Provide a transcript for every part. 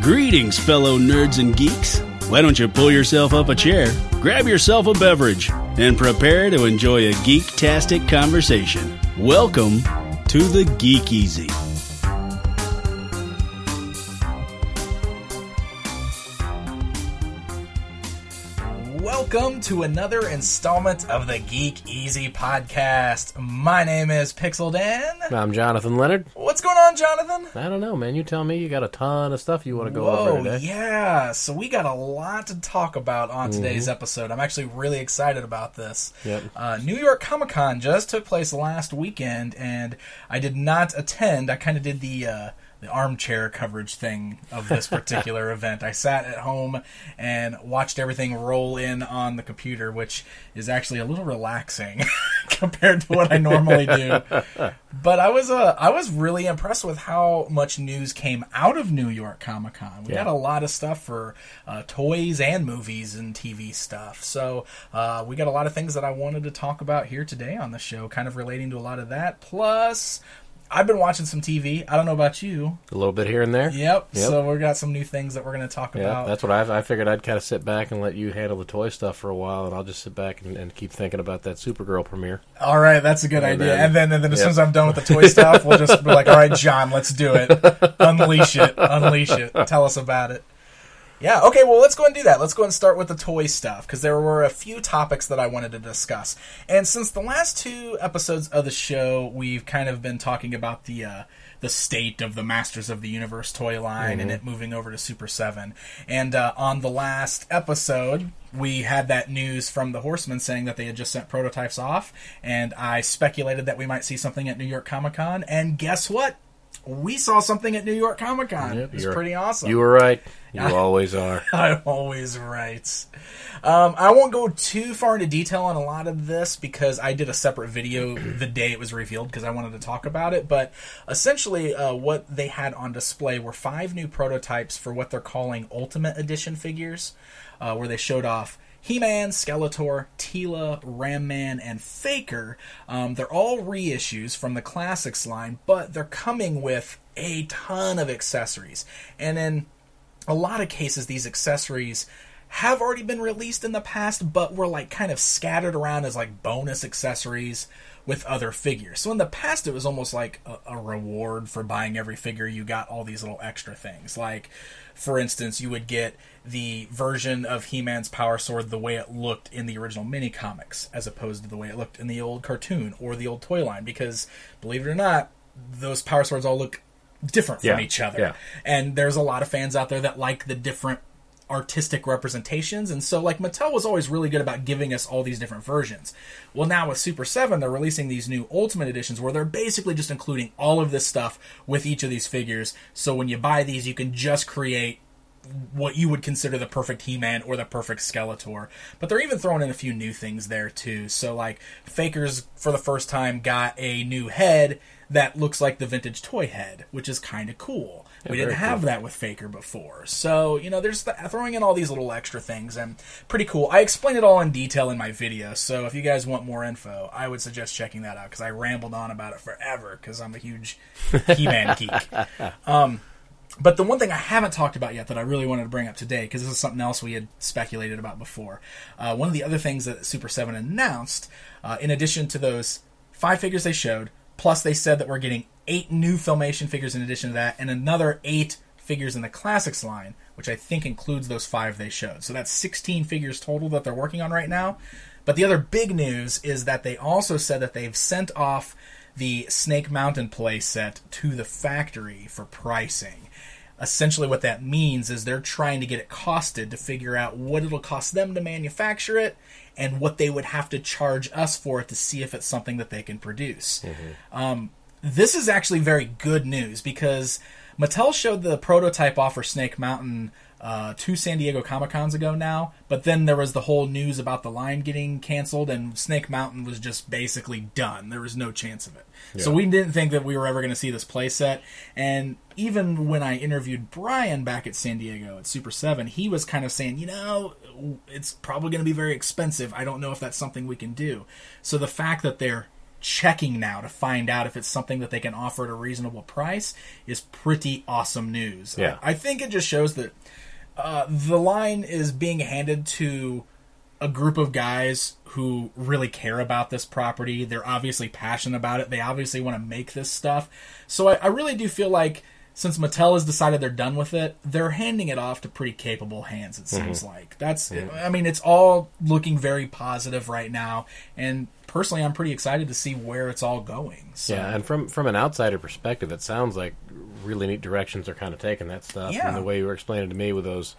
Greetings, fellow nerds and geeks. Why don't you pull yourself up a chair, grab yourself a beverage, and prepare to enjoy a geek-tastic conversation. Welcome to the Geek Easy. Welcome to another installment of the Geek Easy podcast. My name is Pixel Dan. I'm Jonathan Leonard. What's going on, Jonathan? I don't know, man. You tell me. You got a ton of stuff you want to go over today. Yeah. So we got a lot to talk about on today's episode. I'm actually really excited about this. Yep. New York Comic Con just took place last weekend, and I did not attend. I kind of did the armchair coverage thing of this particular event. I sat at home and watched everything roll in on the computer, which is actually a little relaxing compared to what I normally do. But I was really impressed with how much news came out of New York Comic Con. We got a lot of stuff for toys and movies and TV stuff. So we got a lot of things that I wanted to talk about here today on the show, kind of relating to a lot of that. Plus, I've been watching some TV. I don't know about you. A little bit here and there. Yep. So we've got some new things that we're going to talk about. That's what I figured. I'd kind of sit back and let you handle the toy stuff for a while, and I'll just sit back and keep thinking about that Supergirl premiere. All right, that's a good idea. And then as soon as I'm done with the toy stuff, we'll just be like, all right, John, let's do it. Unleash it. Tell us about it. Yeah, okay, well, let's go and do that. Let's go and start with the toy stuff, because there were a few topics that I wanted to discuss. And since the last two episodes of the show, we've kind of been talking about the state of the Masters of the Universe toy line and it moving over to Super 7. And on the last episode, we had that news from the Horsemen saying that they had just sent prototypes off, and I speculated that we might see something at New York Comic Con, and guess what? We saw something at New York Comic Con. It was pretty awesome. You were right. You always are. I'm always right. I won't go too far into detail on a lot of this because I did a separate video the day it was revealed because I wanted to talk about it. But essentially what they had on display were 5 new prototypes for what they're calling Ultimate Edition figures, where they showed off He-Man, Skeletor, Teela, Ram Man, and Faker. They're all reissues from the Classics line, but they're coming with a ton of accessories. And in a lot of cases, these accessories have already been released in the past, but were like kind of scattered around as like bonus accessories with other figures. So in the past, it was almost like a reward for buying every figure. You got all these little extra things. Like, for instance, you would get the version of He-Man's Power Sword the way it looked in the original mini-comics, as opposed to the way it looked in the old cartoon or the old toy line. Because, believe it or not, those Power Swords all look different from each other. Yeah. And there's a lot of fans out there that like the different artistic representations, and so like Mattel was always really good about giving us all these different versions. Well, now with Super 7, they're releasing these new Ultimate Editions where they're basically just including all of this stuff with each of these figures, so when you buy these, you can just create what you would consider the perfect He-Man or the perfect Skeletor. But they're even throwing in a few new things there too. So like Faker's, for the first time, got a new head that looks like the vintage toy head, which is kind of cool. We didn't have that with Faker before. So, you know, there's throwing in all these little extra things, and pretty cool. I explain it all in detail in my video, so if you guys want more info, I would suggest checking that out, because I rambled on about it forever, because I'm a huge He-Man geek. But the one thing I haven't talked about yet that I really wanted to bring up today, because this is something else we had speculated about before, one of the other things that Super 7 announced, in addition to those 5 figures they showed, plus they said that we're getting 8 new Filmation figures in addition to that, and another 8 figures in the Classics line, which I think includes those 5 they showed. So that's 16 figures total that they're working on right now. But the other big news is that they also said that they've sent off the Snake Mountain playset to the factory for pricing. Essentially what that means is they're trying to get it costed to figure out what it'll cost them to manufacture it and what they would have to charge us for it to see if it's something that they can produce. This is actually very good news because Mattel showed the prototype off for Snake Mountain 2 San Diego Comic-Cons ago now, but then there was the whole news about the line getting canceled, and Snake Mountain was just basically done. There was no chance of it. Yeah. So we didn't think that we were ever going to see this playset, and even when I interviewed Brian back at San Diego at Super 7, he was kind of saying, you know, it's probably going to be very expensive. I don't know if that's something we can do. So the fact that they're checking now to find out if it's something that they can offer at a reasonable price is pretty awesome news. Yeah. I think it just shows that the line is being handed to a group of guys who really care about this property. They're obviously passionate about it. They obviously want to make this stuff. So I really do feel like since Mattel has decided they're done with it, they're handing it off to pretty capable hands, it seems like. I mean, it's all looking very positive right now, and personally, I'm pretty excited to see where it's all going. So. Yeah, and from an outsider perspective, it sounds like really neat directions they're kind of taking that stuff. Yeah. And the way you were explaining to me with those,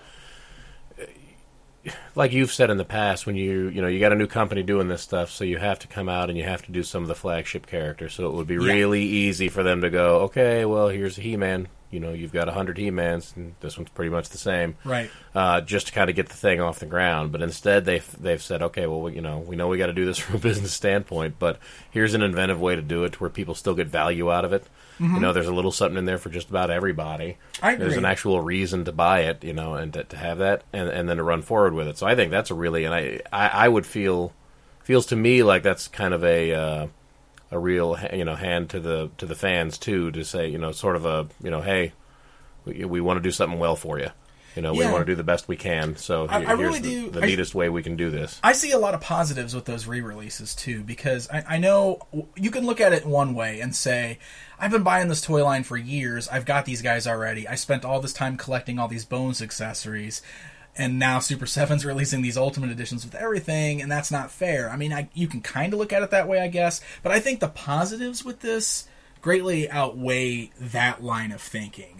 like you've said in the past, when you got a new company doing this stuff, so you have to come out and you have to do some of the flagship characters. So it would be really easy for them to go, okay, well, here's a He-Man. You've got 100 He-Mans, and this one's pretty much the same. Right. Just to kind of get the thing off the ground. But instead, they've said, okay, well, we know we got to do this from a business standpoint, but here's an inventive way to do it to where people still get value out of it. There's a little something in there for just about everybody. I agree. There's an actual reason to buy it, and to have that, and then to run forward with it. So I think that's a really, and I would feels to me like that's kind of a real, hand to the fans too, to say, sort of a, hey, we want to do something well for you. We want to do the best we can. So here's the neatest way we can do this. I see a lot of positives with those re-releases too, because I know you can look at it one way and say, I've been buying this toy line for years. I've got these guys already. I spent all this time collecting all these Bones accessories, and now Super 7's releasing these Ultimate Editions with everything, and that's not fair. I mean, you can kind of look at it that way, I guess, but I think the positives with this greatly outweigh that line of thinking.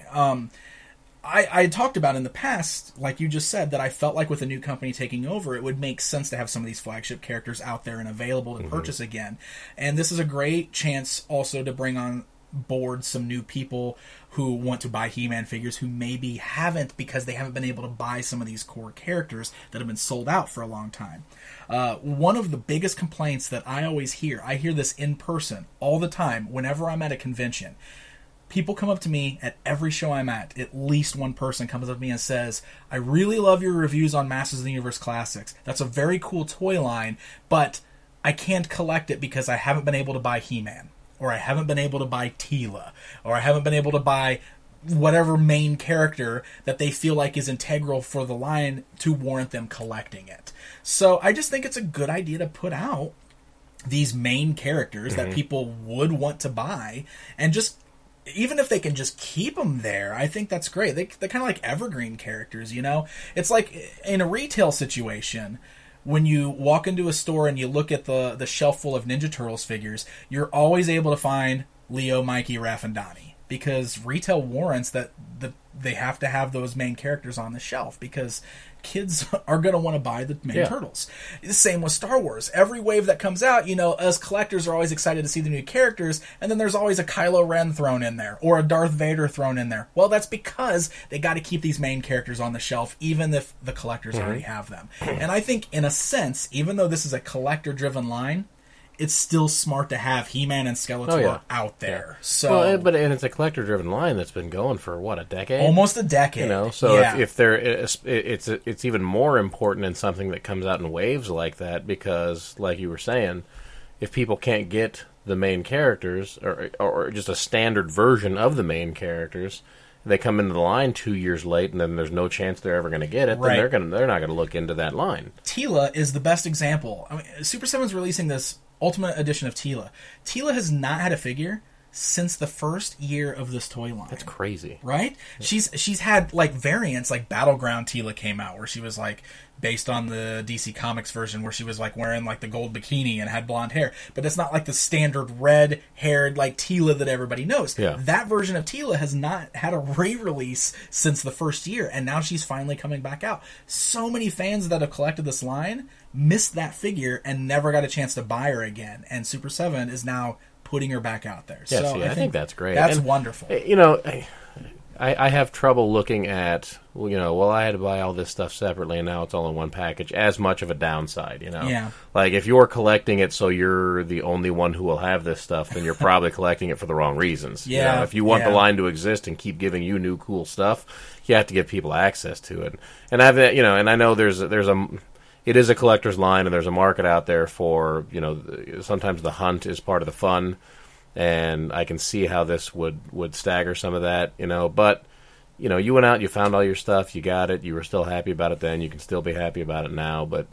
I talked about in the past, like you just said, that I felt like with a new company taking over, it would make sense to have some of these flagship characters out there and available to purchase again. And this is a great chance also to bring on board some new people who want to buy He-Man figures who maybe haven't because they haven't been able to buy some of these core characters that have been sold out for a long time. One of the biggest complaints that I always hear, I hear this in person all the time whenever I'm at a convention. People come up to me at every show I'm at least one person comes up to me and says, I really love your reviews on Masters of the Universe Classics. That's a very cool toy line, but I can't collect it because I haven't been able to buy He-Man, or I haven't been able to buy Teela, or I haven't been able to buy whatever main character that they feel like is integral for the line to warrant them collecting it. So I just think it's a good idea to put out these main characters that people would want to buy, and just even if they can just keep them there, I think that's great. They're kind of like evergreen characters, It's like in a retail situation, when you walk into a store and you look at the shelf full of Ninja Turtles figures, you're always able to find Leo, Mikey, Raph, and Donnie, because retail warrants that they have to have those main characters on the shelf, because kids are going to want to buy the main Turtles. The same with Star Wars. Every wave that comes out, us collectors are always excited to see the new characters, and then there's always a Kylo Ren thrown in there, or a Darth Vader thrown in there. Well, that's because they got to keep these main characters on the shelf, even if the collectors already have them. And I think, in a sense, even though this is a collector-driven line, it's still smart to have He-Man and Skeletor out there. Yeah. So, but it's a collector-driven line that's been going for a decade, almost a decade. So if there, it's even more important in something that comes out in waves like that, because, like you were saying, if people can't get the main characters or just a standard version of the main characters, they come into the line 2 years late, and then there's no chance they're ever going to get it. Right. Then they're not going to look into that line. Teela is the best example. I mean, Super 7's releasing this Ultimate Edition of Teela. Teela has not had a figure since the first year of this toy line. That's crazy, right? She's had like variants, like Battleground Teela came out, where she was like based on the DC Comics version, where she was like wearing like the gold bikini and had blonde hair, but it's not like the standard red haired like Teela that everybody knows. Yeah. That version of Teela has not had a re-release since the first year, and now she's finally coming back out. So many fans that have collected this line missed that figure and never got a chance to buy her again, and Super 7 is now putting her back out there. Yeah, so I think that's great. That's wonderful. I have trouble looking at, I had to buy all this stuff separately and now it's all in one package, as much of a downside, Yeah. Like, if you're collecting it so you're the only one who will have this stuff, then you're probably collecting it for the wrong reasons. Yeah. If you want the line to exist and keep giving you new cool stuff, you have to give people access to it. And and I know there's a it is a collector's line, and there's a market out there for, sometimes the hunt is part of the fun, and I can see how this would stagger some of that, but, you went out, you found all your stuff, you got it, you were still happy about it then, you can still be happy about it now, but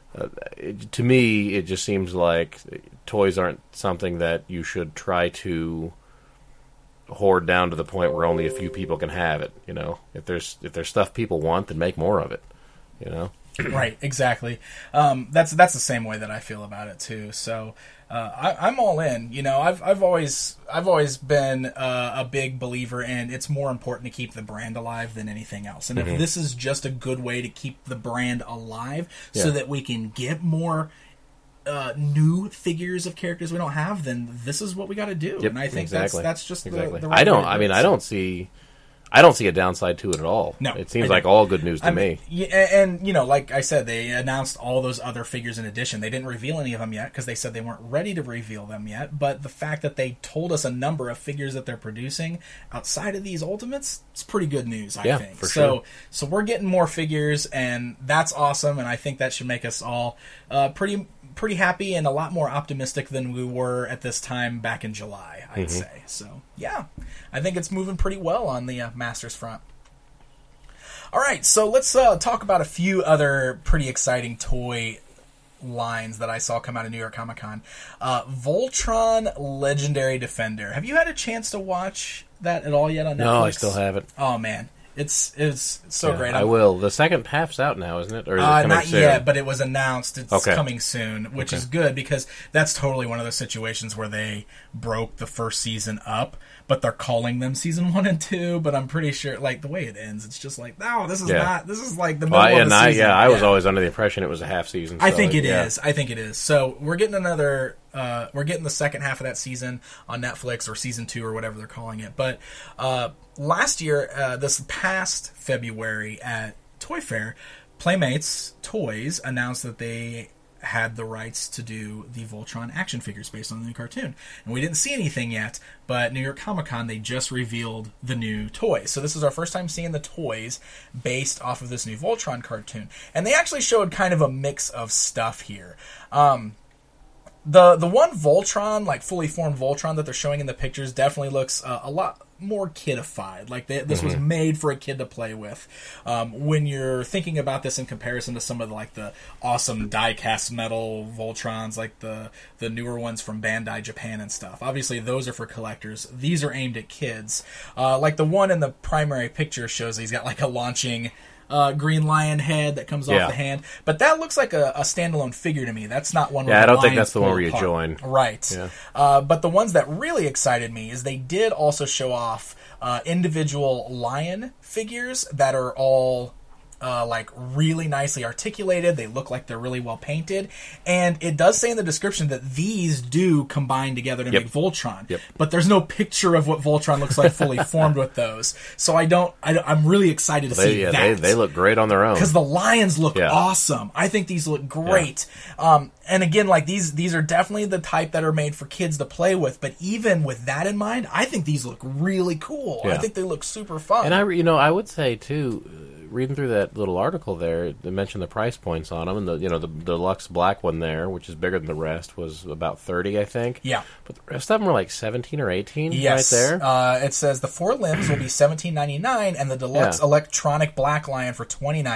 to me, it just seems like toys aren't something that you should try to hoard down to the point where only a few people can have it, If there's stuff people want, then make more of it, Right, exactly. That's the same way that I feel about it too. So I'm all in. I've always been a big believer in it's more important to keep the brand alive than anything else. And if this is just a good way to keep the brand alive, so that we can get more new figures of characters we don't have, then this is what we got to do. Yep, and I think exactly. that's just exactly. the right way to do it. I don't see a downside to it at all. No, it seems like all good news to me. Yeah, and like I said, they announced all those other figures in addition. They didn't reveal any of them yet because they said they weren't ready to reveal them yet. But the fact that they told us a number of figures that they're producing outside of these Ultimates, it's pretty good news, I think. For sure. So we're getting more figures, and that's awesome. And I think that should make us all pretty happy and a lot more optimistic than we were at this time back in July, I'd say. So, yeah, I think it's moving pretty well on the Masters front. All right, so let's talk about a few other pretty exciting toy lines that I saw come out of New York Comic Con. Voltron Legendary Defender. Have you had a chance to watch that at all yet on Netflix? No, I still haven't. Oh, man. It's so great. I will. The second half's out now, isn't it? Or is it coming not soon? yet, but it was announced. It's Okay. coming soon, which is good because that's totally one of those situations where they broke the first season up, but they're calling them season 1 and 2. But I'm pretty sure, like the way it ends, it's just like, no, this is not. This is like the middle of the season. I was always under the impression it was a half season. I think it is. I think it is. So we're getting another. We're getting the second half of that season on Netflix, or season 2, or whatever they're calling it. But last year, this past February at Toy Fair, Playmates Toys announced that they had the rights to do the Voltron action figures based on the new cartoon. And we didn't see anything yet, but New York Comic Con, they just revealed the new toys. So this is our first time seeing the toys based off of this new Voltron cartoon. And they actually showed kind of a mix of stuff here. The one Voltron, like fully formed Voltron that they're showing in the pictures, definitely looks a lot more kidified. Like this was made for a kid to play with. When you're thinking about this in comparison to some of the awesome die-cast metal Voltrons, like the newer ones from Bandai Japan and stuff. Obviously, those are for collectors. These are aimed at kids. Like the one in the primary picture shows he's got like a launching green lion head that comes off the hand, but that looks like a standalone figure to me. That's not one. Yeah, I don't think that's the one where you join. Right. Yeah. But the ones that really excited me is they did also show off individual lion figures that are all like really nicely articulated. They look like they're really well painted, and it does say in the description that these do combine together to make Voltron. Yep. But there's no picture of what Voltron looks like fully formed with those. So I'm really excited to see that. They look great on their own because the lions look awesome. I think these look great. Yeah. And again, like these are definitely the type that are made for kids to play with. But even with that in mind, I think these look really cool. Yeah. I think they look super fun. And I would say too, reading through that little article there, they mentioned the price points on them, and the deluxe black one there, which is bigger than the rest, was about $30, I think. Yeah. But the rest of them were like $17 or $18 yes. right there. It says the 4 limbs will be $17.99, and the deluxe electronic black lion for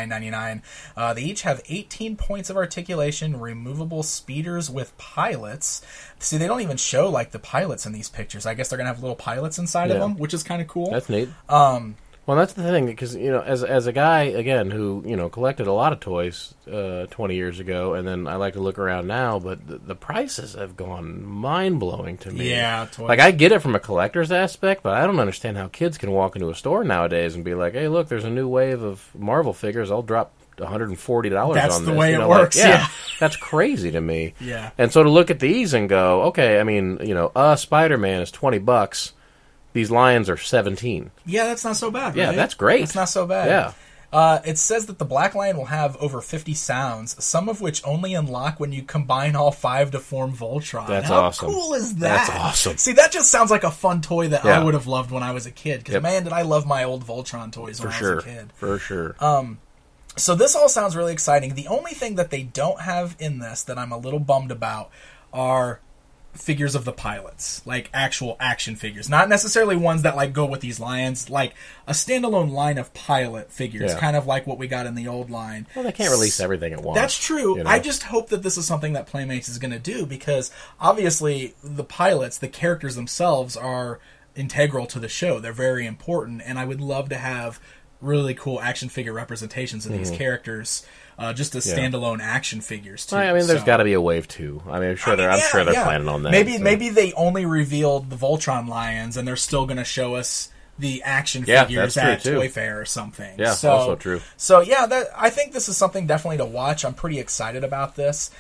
$29.99. They each have 18 points of articulation, removable speeders with pilots. See, they don't even show like the pilots in these pictures. I guess they're gonna have little pilots inside of them, which is kind of cool. That's neat. Well, that's the thing, because, as a guy, again, who, collected a lot of toys 20 years ago, and then I like to look around now, but the prices have gone mind-blowing to me. Yeah, toys. Like, I get it from a collector's aspect, but I don't understand how kids can walk into a store nowadays and be like, hey, look, there's a new wave of Marvel figures, I'll drop $140 on this. That's the way it works, That's crazy to me. Yeah. And so to look at these and go, okay, I mean, Spider-Man is $20, these lions are 17. Yeah, that's not so bad, Yeah, right? that's great. That's not so bad. Yeah. It says that the Black Lion will have over 50 sounds, some of which only unlock when you combine all 5 to form Voltron. That's How awesome. cool is that? That's awesome. See, that just sounds like a fun toy that I would have loved when I was a kid. Because, man, did I love my old Voltron toys when I was a kid. For sure. So this all sounds really exciting. The only thing that they don't have in this that I'm a little bummed about are figures of the pilots, like actual action figures, not necessarily ones that like go with these lions, like a standalone line of pilot figures, kind of like what we got in the old line. Well, they can't release everything at once. That's true. You know? I just hope that this is something that Playmates is going to do, because obviously the pilots, the characters themselves, are integral to the show. They're very important, and I would love to have really cool action figure representations of these characters, just as standalone action figures too. I mean, there's got to be a wave 2. I mean, I'm sure they're planning on that. Maybe they only revealed the Voltron lions, and they're still going to show us the action figures at Toy Fair or something. Yeah, also true. So yeah, I think this is something definitely to watch. I'm pretty excited about this.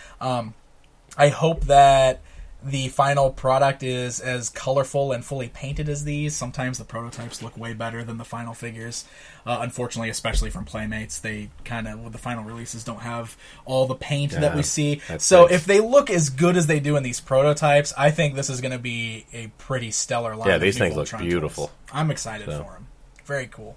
I hope that the final product is as colorful and fully painted as these. Sometimes the prototypes look way better than the final figures. Unfortunately, especially from Playmates, they kind of, with the final releases, don't have all the paint that we see. So if they look as good as they do in these prototypes, I think this is going to be a pretty stellar line. Yeah, these things look beautiful. Toys. I'm excited for them. Very cool.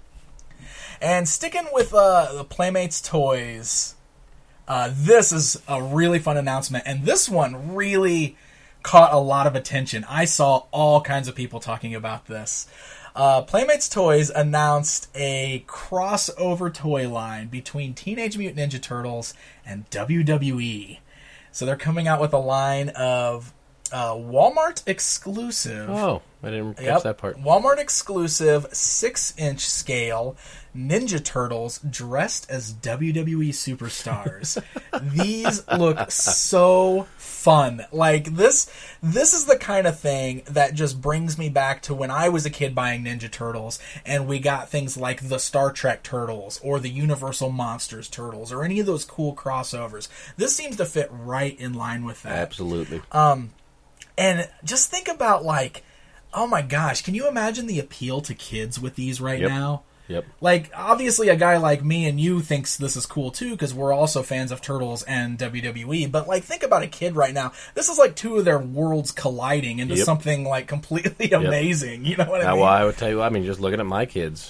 And sticking with the Playmates toys, this is a really fun announcement, and this one really caught a lot of attention. I saw all kinds of people talking about this. Playmates Toys announced a crossover toy line between Teenage Mutant Ninja Turtles and WWE. So they're coming out with a line of Walmart exclusive. Oh, I didn't catch that part. Walmart exclusive 6-inch scale Ninja Turtles dressed as WWE superstars. These look so fun. Like this is the kind of thing that just brings me back to when I was a kid buying Ninja Turtles, and we got things like the Star Trek Turtles or the Universal Monsters Turtles or any of those cool crossovers. This seems to fit right in line with that. Absolutely. And just think about, like, oh my gosh, can you imagine the appeal to kids with these right now? Yep. Like, obviously a guy like me and you thinks this is cool too, because we're also fans of Turtles and WWE, but like, think about a kid right now. This is like two of their worlds colliding into something like completely amazing. You know what I mean? Well, I would tell you, I mean, just looking at my kids,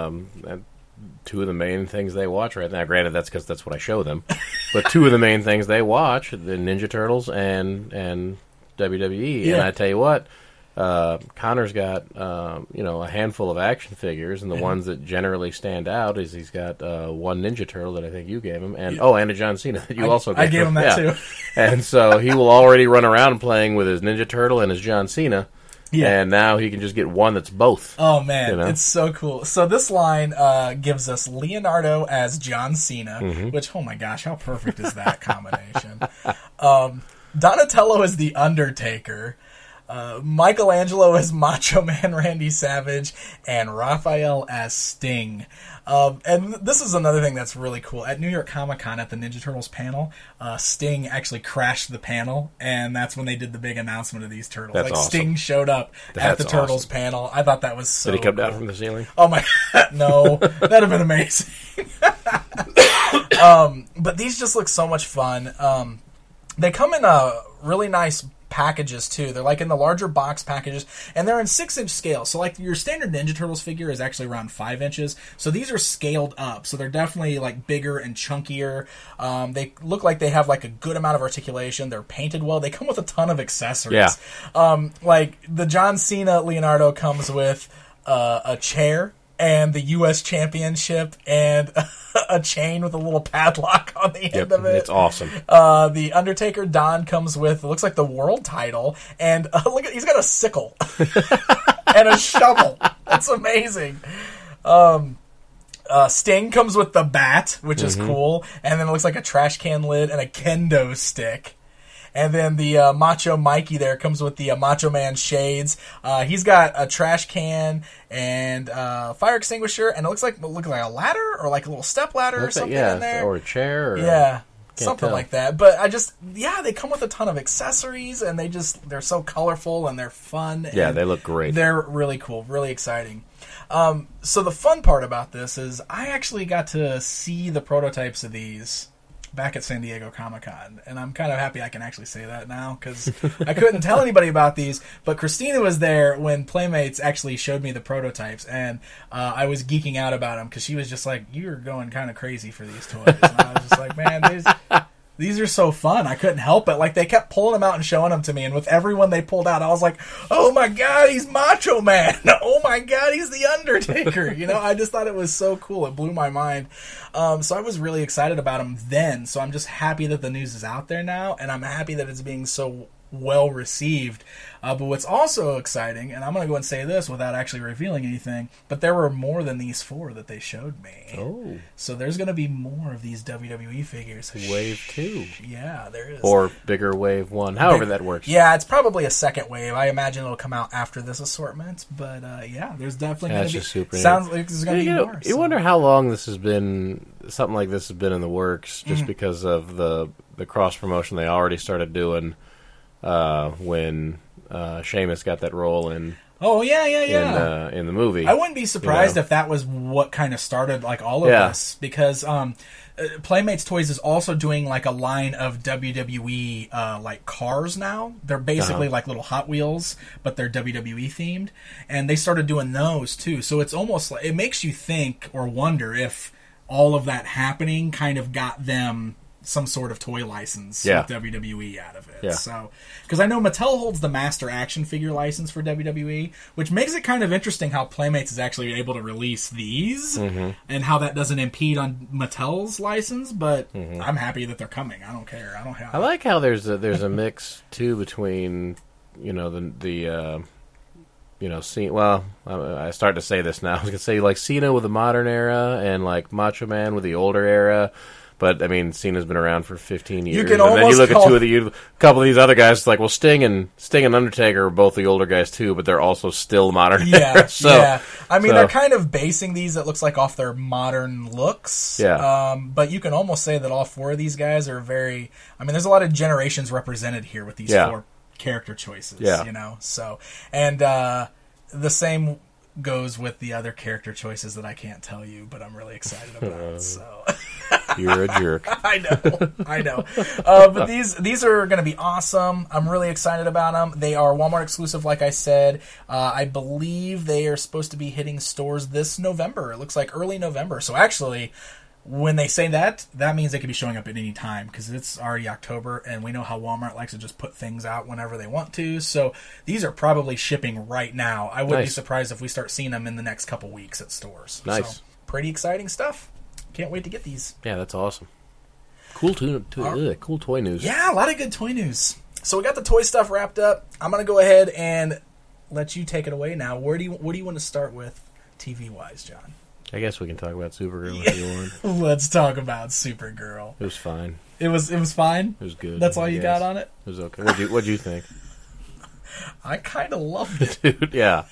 two of the main things they watch right now, granted that's because that's what I show them, but two of the main things they watch, the Ninja Turtles and WWE, and I tell you what, Connor's got a handful of action figures, and the ones that generally stand out is he's got one Ninja Turtle that I think you gave him, and and a John Cena that you also gave him. I gave him that too. And so he will already run around playing with his Ninja Turtle and his John Cena. Yeah. And now he can just get one that's both. Oh, man. It's so cool. So this line gives us Leonardo as John Cena, which, oh my gosh, how perfect is that combination? Donatello is the Undertaker. Michelangelo as Macho Man Randy Savage, and Raphael as Sting. And this is another thing that's really cool. At New York Comic Con, at the Ninja Turtles panel, Sting actually crashed the panel, and that's when they did the big announcement of these turtles. That's awesome. Sting showed up at the Turtles panel. I thought that was so Did he come cool. down from the ceiling? Oh my no. That'd have been amazing. But these just look so much fun. They come in a really nice packages too. They're like in the larger box packages, and they're in 6-inch scale. So like your standard Ninja Turtles figure is actually around 5 inches. So these are scaled up. So they're definitely like bigger and chunkier. They look like they have like a good amount of articulation. They're painted well. They come with a ton of accessories. Yeah. Like the John Cena Leonardo comes with a chair and the U.S. Championship and a chain with a little padlock on the end of it. It's awesome. The Undertaker Don comes with, it looks like the world title, and look at, he's got a sickle and a shovel. That's amazing. Sting comes with the bat, which is cool, and then it looks like a trash can lid and a kendo stick. And then the Macho Mikey there comes with the Macho Man shades. He's got a trash can and fire extinguisher, and it looks like a ladder or like a little step ladder or something in there. Or a chair. Something like that. But they come with a ton of accessories, and they're so colorful and they're fun. Yeah, they look great. They're really cool, really exciting. So the fun part about this is I actually got to see the prototypes of these back at San Diego Comic-Con, and I'm kind of happy I can actually say that now, because I couldn't tell anybody about these, but Christina was there when Playmates actually showed me the prototypes, and I was geeking out about them, because she was just like, you're going kind of crazy for these toys, and I was just like, man, these are so fun. I couldn't help it. Like, they kept pulling them out and showing them to me, and with everyone they pulled out, I was like, oh my god, he's Macho Man! Oh my god, he's The Undertaker! You know, I just thought it was so cool. It blew my mind. So I was really excited about him then, so I'm just happy that the news is out there now, and I'm happy that it's being so well received. But what's also exciting, and I'm going to go and say this without actually revealing anything, but there were more than these 4 that they showed me. Oh. So there's going to be more of these WWE figures. Wave 2. Yeah, there is. Or bigger wave 1. However that works. Yeah, it's probably a second wave. I imagine it'll come out after this assortment. But yeah, there's definitely going to be... Super sounds like there's going to be more. You wonder how long this has been... Something like this has been in the works, just because of the cross-promotion they already started doing when Sheamus got that role in... Oh, yeah. In the movie. I wouldn't be surprised if that was what kind of started like all of this, because Playmates Toys is also doing like a line of WWE like cars now. They're basically like little Hot Wheels, but they're WWE themed, and they started doing those too. So it's almost like, it makes you think or wonder if all of that happening kind of got them some sort of toy license with WWE out of it. Yeah. So, because I know Mattel holds the master action figure license for WWE, which makes it kind of interesting how Playmates is actually able to release these, and how that doesn't impede on Mattel's license. But I'm happy that they're coming. I don't care. I like how there's a mix too between, you know, the you know, well, I start to say this now. I was gonna say like Cena with the modern era and like Macho Man with the older era. But, I mean, Cena's been around for 15 years. You can and then you look at call... a couple of these other guys, it's like, well, Sting and Undertaker are both the older guys, too, but they're also still modern. Yeah, so, yeah. I mean, they're kind of basing these, it looks like, off their modern looks. Yeah. But you can almost say that all 4 of these guys are very... I mean, there's a lot of generations represented here with these 4 character choices, you know? So, and the same goes with the other character choices that I can't tell you, but I'm really excited about. So... You're a jerk. I know. But these are going to be awesome. I'm really excited about them. They are Walmart exclusive, like I said. I believe they are supposed to be hitting stores this November. It looks like early November. So actually, when they say that means they could be showing up at any time, because it's already October, and we know how Walmart likes to just put things out whenever they want to. So these are probably shipping right now. I wouldn't be surprised if we start seeing them in the next couple weeks at stores. Nice. So, pretty exciting stuff. Can't wait to get these. Yeah, that's awesome. Cool toy news. Yeah, a lot of good toy news. So we got the toy stuff wrapped up. I'm going to go ahead and let you take it away now. What do you want to start with TV-wise, John? I guess we can talk about Supergirl if you want. Let's talk about Supergirl. It was fine. It was fine? It was good. That's all you got on it? It was okay. What'd you think? I kind of loved it. Dude, yeah.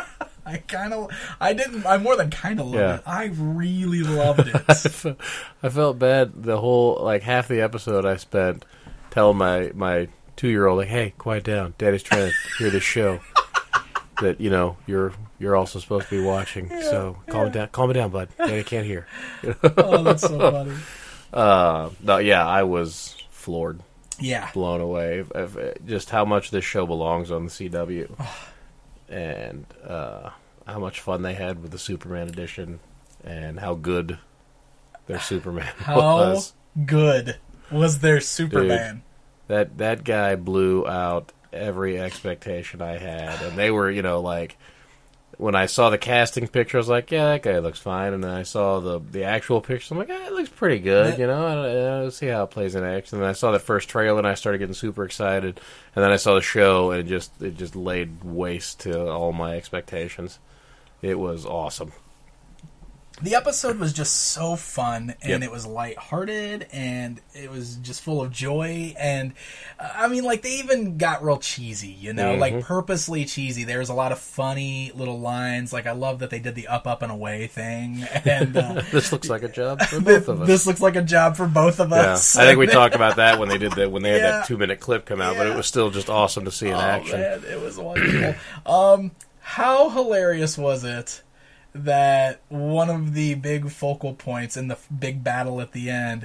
I more than kind of loved it. I really loved it. I felt bad the whole, like, half the episode I spent telling my 2-year-old, like, hey, quiet down. Daddy's trying to hear this show that, you know, you're also supposed to be watching. So calm it down, bud. Daddy can't hear. Oh, that's so funny. No, yeah, I was floored. Yeah. Blown away. Just how much this show belongs on the CW. And how much fun they had with the Superman edition, and how good their Superman was. How good was their Superman? Dude, that guy blew out every expectation I had. And they were, you know, like, when I saw the casting picture, I was like, yeah, that guy looks fine. And then I saw the actual picture, I'm like, it looks pretty good, you know? I'll see how it plays in action. And then I saw the first trailer, and I started getting super excited. And then I saw the show, and it just laid waste to all my expectations. It was awesome. The episode was just so fun, and it was lighthearted, and it was just full of joy, and I mean, like, they even got real cheesy, you know, like, purposely cheesy. There was a lot of funny little lines, like, I love that they did the up, and away thing, and this looks like a job for both of us. This looks like a job for both of us. I think we talked about that when they did that, when they had that 2-minute clip come out, but it was still just awesome to see in action. Man, it was wonderful. How hilarious was it that one of the big focal points in the big battle at the end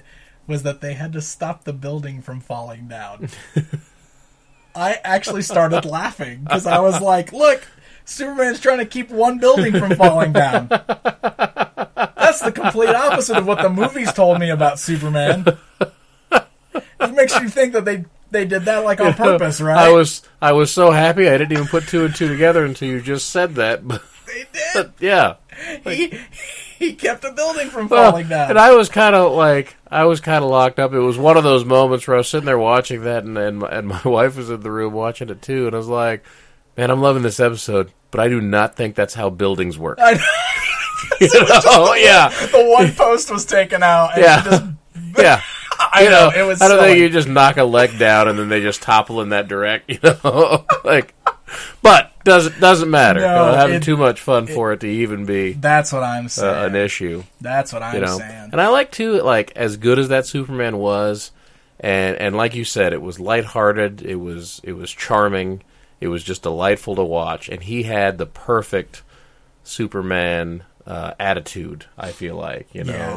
was that they had to stop the building from falling down. I actually started laughing because I was like, look, Superman's trying to keep one building from falling down. That's the complete opposite of what the movies told me about Superman. It makes you think that they did that like on purpose, right? I was so happy I didn't even put two and two together until you just said that. They did. Yeah. He kept a building from falling down. And I was kind of locked up. It was one of those moments where I was sitting there watching that, and my wife was in the room watching it too, and I was like, man, I'm loving this episode, but I do not think that's how buildings work. I know. The one post was taken out. And yeah. I know. It was. I don't think you just knock a leg down and then they just topple in that direct. But doesn't matter. No, having too much fun for it to even be. That's what I'm saying. An issue. That's what I'm saying. And I like too, as good as that Superman was, and like you said, it was lighthearted. It was charming. It was just delightful to watch, and he had the perfect Superman attitude. I feel like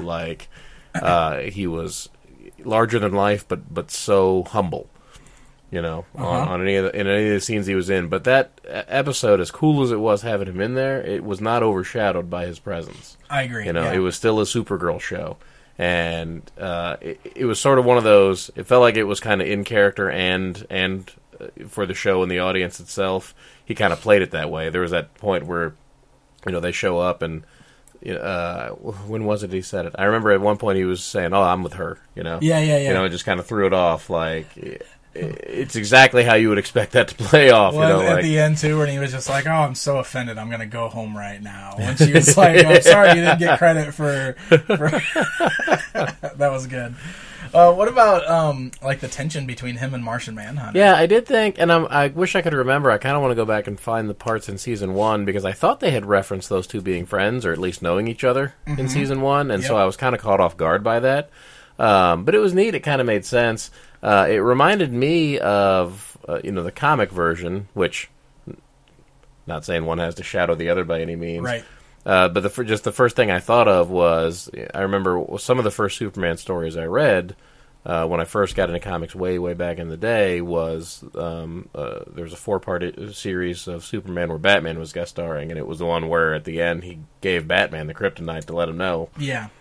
he was larger than life, but so humble. On any of the scenes he was in. But that episode, as cool as it was having him in there, it was not overshadowed by his presence. I agree. It was still a Supergirl show, and it was sort of one of those. It felt like it was kind of in character and for the show and the audience itself. He kind of played it that way. There was that point where they show up and. When was it he said it? I remember at one point he was saying, "Oh, I'm with her." Yeah. It just kind of threw it off. It's exactly how you would expect that to play off. Well, at the end too, when he was just like, "Oh, I'm so offended. I'm going to go home right now." When she was like, "I'm sorry, you didn't get credit for... That was good. What about the tension between him and Martian Manhunter? Yeah, I did think, and I wish I could remember. I kind of want to go back and find the parts in season 1 because I thought they had referenced those two being friends or at least knowing each other in season 1, and so I was kind of caught off guard by that. But it was neat. It kind of made sense. It reminded me of the comic version, which not saying one has to shadow the other by any means, right? But the first thing I thought of was I remember some of the first Superman stories I read when I first got into comics way back in the day was there was a 4-part series of Superman where Batman was guest starring, and it was the one where at the end he gave Batman the kryptonite to let him know,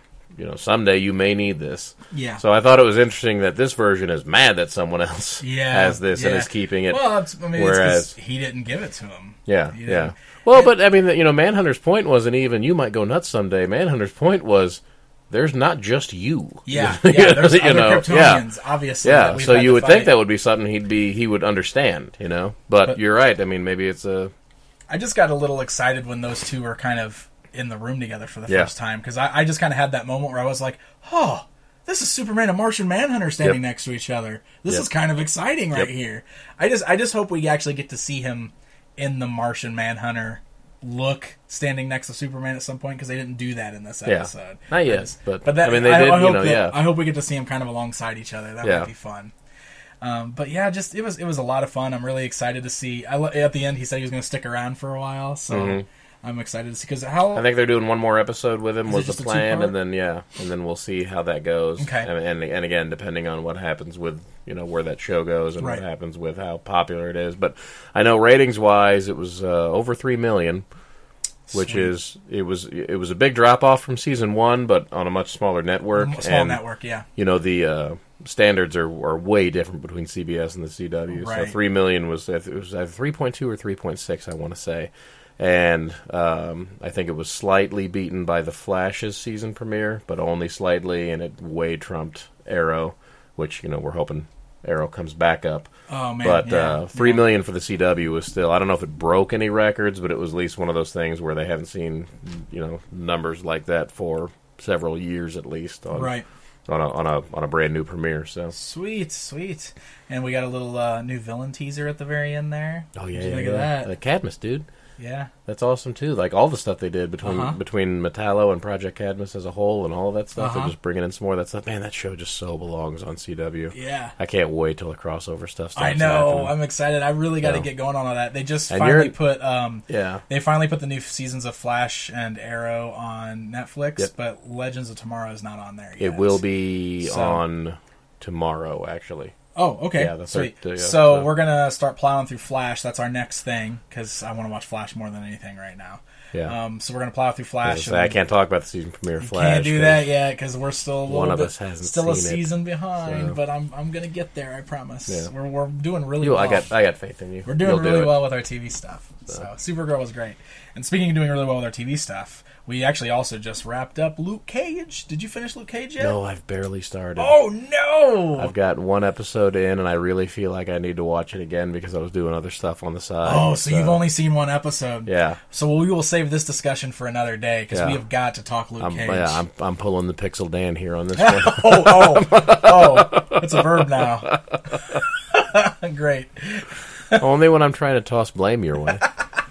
someday you may need this. Yeah. So I thought it was interesting that this version is mad that someone else has this and is keeping it. Well, whereas he didn't give it to him. Yeah. Well, but I mean, Manhunter's point wasn't even you might go nuts someday. Manhunter's point was there's not just you. Yeah. There's other Kryptonians, obviously. Yeah. So you would think that would be something he would understand, But you're right. I mean, maybe it's a. I just got a little excited when those two were kind of in the room together for the first time because I just kind of had that moment where I was like, oh, this is Superman and Martian Manhunter standing next to each other. This is kind of exciting right here. I just hope we actually get to see him in the Martian Manhunter look standing next to Superman at some point because they didn't do that in this episode. Not yet, but that, they did. I hope we get to see him kind of alongside each other. That might be fun. But yeah, just it was a lot of fun. I'm really excited to see. At the end, he said he was going to stick around for a while, so I'm excited to see because I think they're doing one more episode with him was the plan, and then we'll see how that goes. Okay, and again, depending on what happens with where that show goes and what happens with how popular it is. But I know ratings wise, it was over 3 million. Which is it was a big drop off from season 1, but on a much smaller network. Network, yeah. The standards are way different between CBS and the CW. Right. So 3 million was either 3.2 or 3.6, I want to say, and I think it was slightly beaten by The Flash's season premiere, but only slightly, and it way trumped Arrow, which we're hoping Arrow comes back up. Oh, man. But 3 million for the CW was still, I don't know if it broke any records, but it was at least one of those things where they haven't seen, numbers like that for several years at least. On a brand new premiere. So sweet. And we got a little new villain teaser at the very end there. Oh, yeah. What did you think of that? Cadmus, dude. Yeah. That's awesome too. Like all the stuff they did between Metallo and Project Cadmus as a whole, and all of that stuff. They're just bringing in some more of that stuff. Man, that show just so belongs on CW. Yeah. I can't wait till the crossover stuff starts. I know. happening. I'm excited. I really got to get going on that. They just And finally you're- put Yeah. they finally put the new seasons of Flash and Arrow on Netflix, Yep. but Legends of Tomorrow is not on there yet. It will be So- on tomorrow, actually. Oh, okay. Yeah, the Sweet. third- yeah, so so- we're going to start plowing through Flash. That's our next thing, because I want to watch Flash more than anything right now. Yeah. So we're going to plow through Flash. I can't talk about the season premiere of Flash. Can't do 'cause that yet because we're still a little one of bit, us hasn't still a seen it, season behind. so. But I'm gonna get there. I promise. Yeah. We're doing really You, well. I got faith in you. We're doing You'll do really it. well with our TV stuff. So Supergirl was great. And speaking of doing really well with our TV stuff, we actually also just wrapped up Luke Cage. Did you finish Luke Cage yet? No, I've barely started. Oh no! I've got one episode in, and I really feel like I need to watch it again because I was doing other stuff on the side. Oh, so you've only seen one episode. Yeah. So we will save this discussion for another day because Yeah. we have got to talk Luke Cage. I'm pulling the Pixel Dan here on this one. oh, it's a verb now. Great. Only when I'm trying to toss blame your way.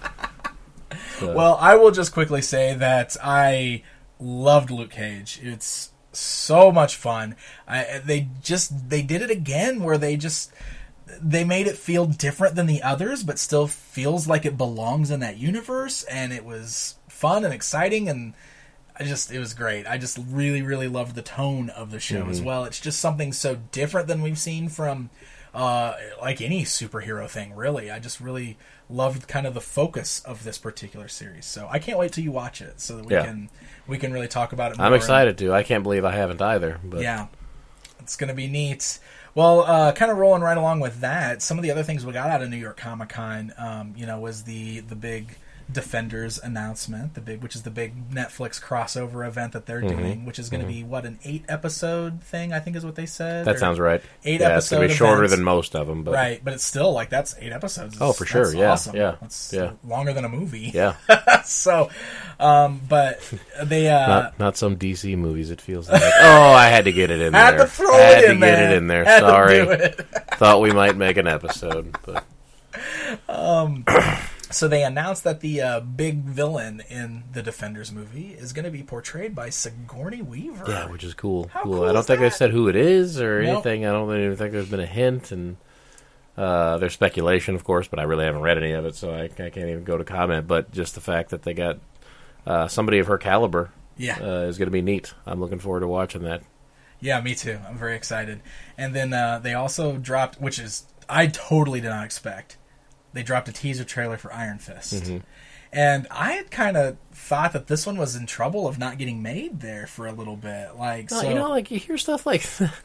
Well, I will just quickly say that I loved Luke Cage. It's so much fun. They did it again where they made it feel different than the others, but still feels like it belongs in that universe. And it was fun and exciting, and it was great. I just really, really loved the tone of the show as well. It's just something so different than we've seen from like any superhero thing, really. I just really loved kind of the focus of this particular series. So I can't wait till you watch it so that we can really talk about it more. I'm excited to. I can't believe I haven't either. But. Yeah. It's going to be neat. Well, kind of rolling right along with that, some of the other things we got out of New York Comic Con, was the big Defenders announcement, which is the big Netflix crossover event that they're doing, which is going to be an 8-episode thing, I think is what they said. That sounds right. 8 yeah, it's going to be episode shorter events. than most of them, but Right, but it's still like that's 8 episodes. Oh, for sure. That's Yeah, awesome. yeah, That's yeah. longer than a movie. yeah, So, but they not some DC movies. It feels like I had to get it in had there. to throw it in there. Get it in there. Had to Sorry, do it. thought we might make an episode, but So they announced that the big villain in the Defenders movie is going to be portrayed by Sigourney Weaver. yeah, which is cool. How Cool. cool I don't is think they that? said who it is or Nope. anything. I don't even think there's been a hint, and there's speculation, of course, but I really haven't read any of it, so I can't even go to comment. But just the fact that they got somebody of her caliber is going to be neat. I'm looking forward to watching that. Yeah, me too. I'm very excited. And then they also dropped, which is I totally did not expect. They dropped a teaser trailer for Iron Fist. Mm-hmm. And I had kind of thought that this one was in trouble of not getting made there for a little bit. Like, No, so, you hear stuff like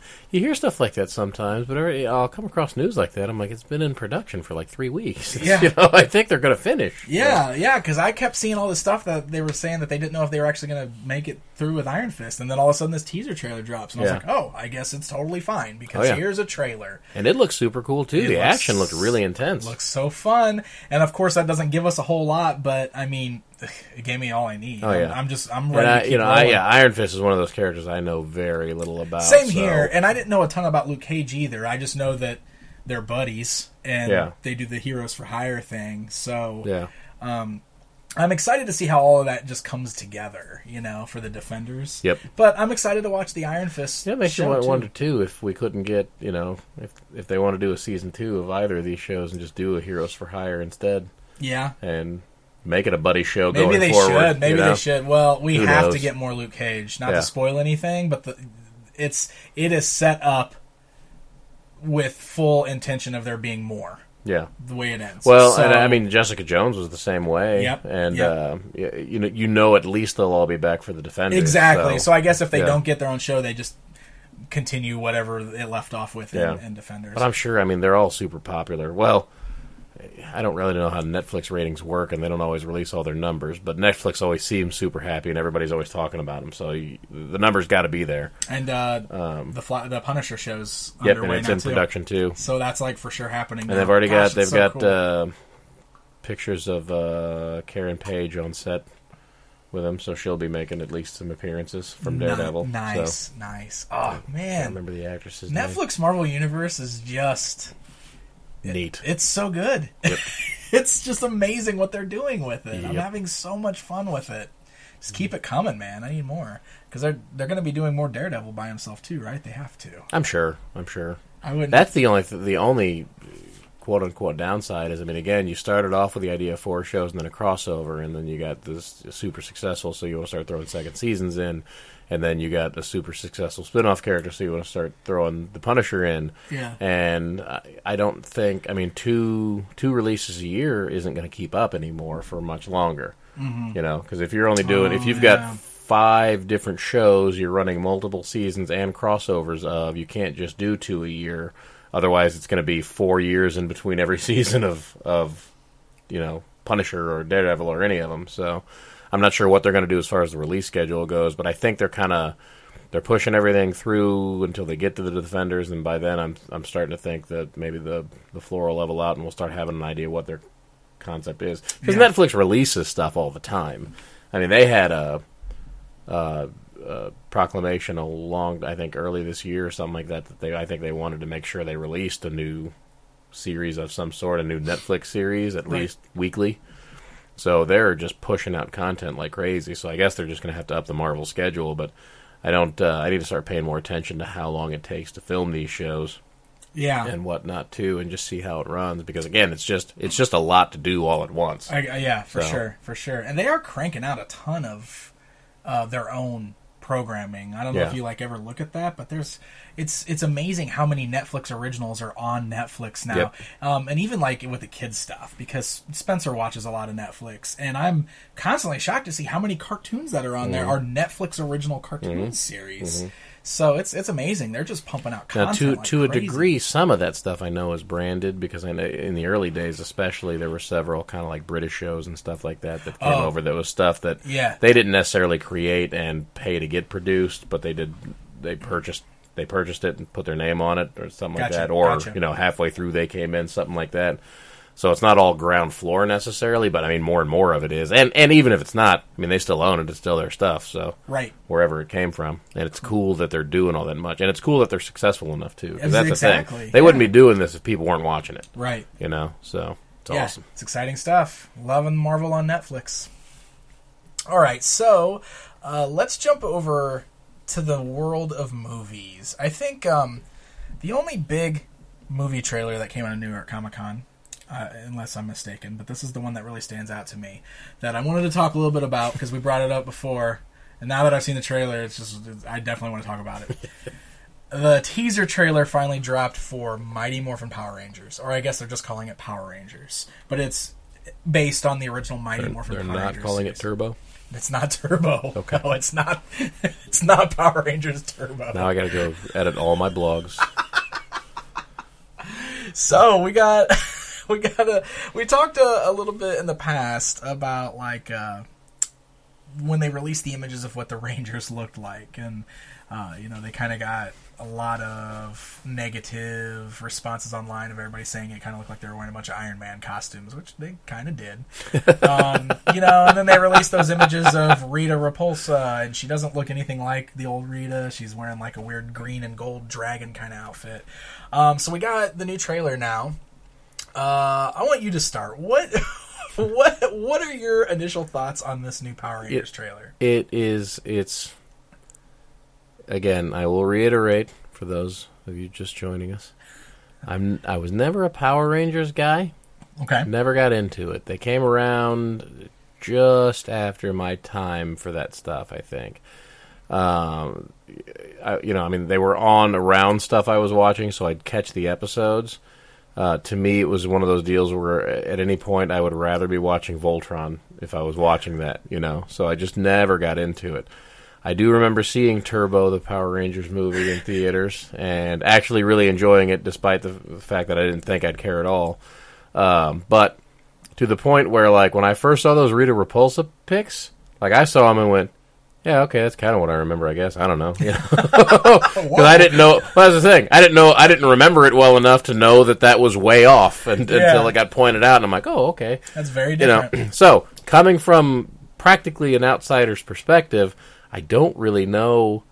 that sometimes, but I'll come across news like that. I'm like, it's been in production for like 3 weeks. Yeah. I think they're going to finish. Yeah, because I kept seeing all this stuff that they were saying that they didn't know if they were actually going to make it through with Iron Fist, and then all of a sudden this teaser trailer drops, and I was like, oh, I guess it's totally fine, because here's a trailer. And it looks super cool, too. The action looked really intense. Looks so fun, and of course that doesn't give us a whole lot, but I mean, it gave me all I need. Oh, yeah. I'm ready to keep rolling. Iron Fist is one of those characters I know very little about. Same so- here, and I didn't know a ton about Luke Cage either. I just know that they're buddies, and they do the Heroes for Hire thing, so... Yeah. I'm excited to see how all of that just comes together, for the Defenders. Yep. But I'm excited to watch the Iron Fist. Yeah, it makes you show, wonder, too, if we couldn't get, if they want to do a season 2 of either of these shows and just do a Heroes for Hire instead. Yeah. And make it a buddy show Maybe going they forward. should. Maybe they should. Well, we Who have knows? to get more Luke Cage. Not to spoil anything, but it is set up with full intention of there being more. Yeah. The way it ends. Well, So- and I mean, Jessica Jones was the same way. Yep, And, yep. at least they'll all be back for the Defenders. Exactly. So I guess if they yeah. don't get their own show, they just continue whatever it left off with in Defenders. But I'm sure, they're all super popular. Well, I don't really know how Netflix ratings work, and they don't always release all their numbers, but Netflix always seems super happy, and everybody's always talking about them, so the numbers got to be there. And the Punisher show's Yep, underway and it's now in too. production, too. So that's like for sure happening. And they've already got cool. pictures of Karen Page on set with them, so she'll be making at least some appearances from Daredevil. Nice. Oh I man, remember the actress's name. Netflix Marvel Universe is just Neat. It's so good. Yep. It's just amazing what they're doing with it. Yep. I'm having so much fun with it. Just keep it coming, man. I need more. Because they're going to be doing more Daredevil by himself, too, right? They have to. I'm sure. I wouldn't. That's the only quote-unquote downside is, I mean, again, you started off with the idea of 4 shows and then a crossover, and then you got this super successful, so you want to start throwing second seasons in, and then you got a super successful spin-off character, so you want to start throwing the Punisher in. Yeah. And I don't think, I mean, two releases a year isn't going to keep up anymore for much longer. Mm-hmm. You know, because if you're only doing, if you've got 5 different shows, you're running multiple seasons and crossovers of, you can't just do 2 a year. Otherwise, it's going to be 4 years in between every season of you know, Punisher or Daredevil or any of them. So I'm not sure what they're going to do as far as the release schedule goes, but I think they're pushing everything through until they get to the Defenders, and by then I'm starting to think that maybe the floor will level out and we'll start having an idea what their concept is. Because Netflix releases stuff all the time. I mean, they had a proclamation I think early this year or something like that I think they wanted to make sure they released a new series of some sort, a new Netflix series at least weekly. So they're just pushing out content like crazy. So I guess they're just going to have to up the Marvel schedule, but I need to start paying more attention to how long it takes to film these shows. Yeah. And whatnot too, and just see how it runs, because again, it's just a lot to do all at once. For sure. And they are cranking out a ton of their own programming. I don't know if you ever look at that, but it's amazing how many Netflix originals are on Netflix now. Yep. And even with the kids stuff, because Spencer watches a lot of Netflix, and I'm constantly shocked to see how many cartoons that are on there are Netflix original cartoon series. So it's amazing. They're just pumping out content. Now, to a degree, some of that stuff I know is branded, because I know in the early days, especially, there were several kind of like British shows and stuff like that came over. That was stuff that they didn't necessarily create and pay to get produced, but they purchased it and put their name on it or something like that, or halfway through they came in, something like that. So it's not all ground floor necessarily, but I mean more and more of it is. And even if it's not, I mean they still own it, it's still their stuff, so wherever it came from. And it's cool that they're doing all that much. And it's cool that they're successful enough too. Because that's the thing. They wouldn't be doing this if people weren't watching it. Right. You know, so it's awesome. It's exciting stuff. Loving Marvel on Netflix. Alright, so let's jump over to the world of movies. I think the only big movie trailer that came out of New York Comic Con, unless I'm mistaken, but this is the one that really stands out to me, that I wanted to talk a little bit about because we brought it up before, and now that I've seen the trailer, I definitely want to talk about it. The teaser trailer finally dropped for Mighty Morphin Power Rangers, or I guess they're just calling it Power Rangers, but it's based on the original Mighty Morphin Power Rangers. They're not calling it Turbo? It's not Turbo. Okay. No, it's not. It's not Power Rangers Turbo. Now I got to go edit all my blogs. So we talked a little bit in the past about when they released the images of what the Rangers looked like, and they kind of got a lot of negative responses online of everybody saying it kind of looked like they were wearing a bunch of Iron Man costumes, which they kind of did. And then they released those images of Rita Repulsa, and she doesn't look anything like the old Rita. She's wearing like a weird green and gold dragon kind of outfit. So we got the new trailer now. I want you to start. What are your initial thoughts on this new Power Rangers trailer? It's again, I will reiterate for those of you just joining us, I was never a Power Rangers guy. Okay. Never got into it. They came around just after my time for that stuff, I think. They were on around stuff I was watching, so I'd catch the episodes. To me, it was one of those deals where at any point I would rather be watching Voltron if I was watching that, So I just never got into it. I do remember seeing Turbo, the Power Rangers movie, in theaters, and actually really enjoying it, despite the fact that I didn't think I'd care at all. But to the point where, when I first saw those Rita Repulsa pics, I saw them and went, yeah, okay, that's kind of what I remember, I guess. I don't know. Because I didn't know. Well, that's the thing. I didn't remember it well enough to know that was way off until it got pointed out, and I'm like, oh, okay. That's very different. So, coming from practically an outsider's perspective, I don't really know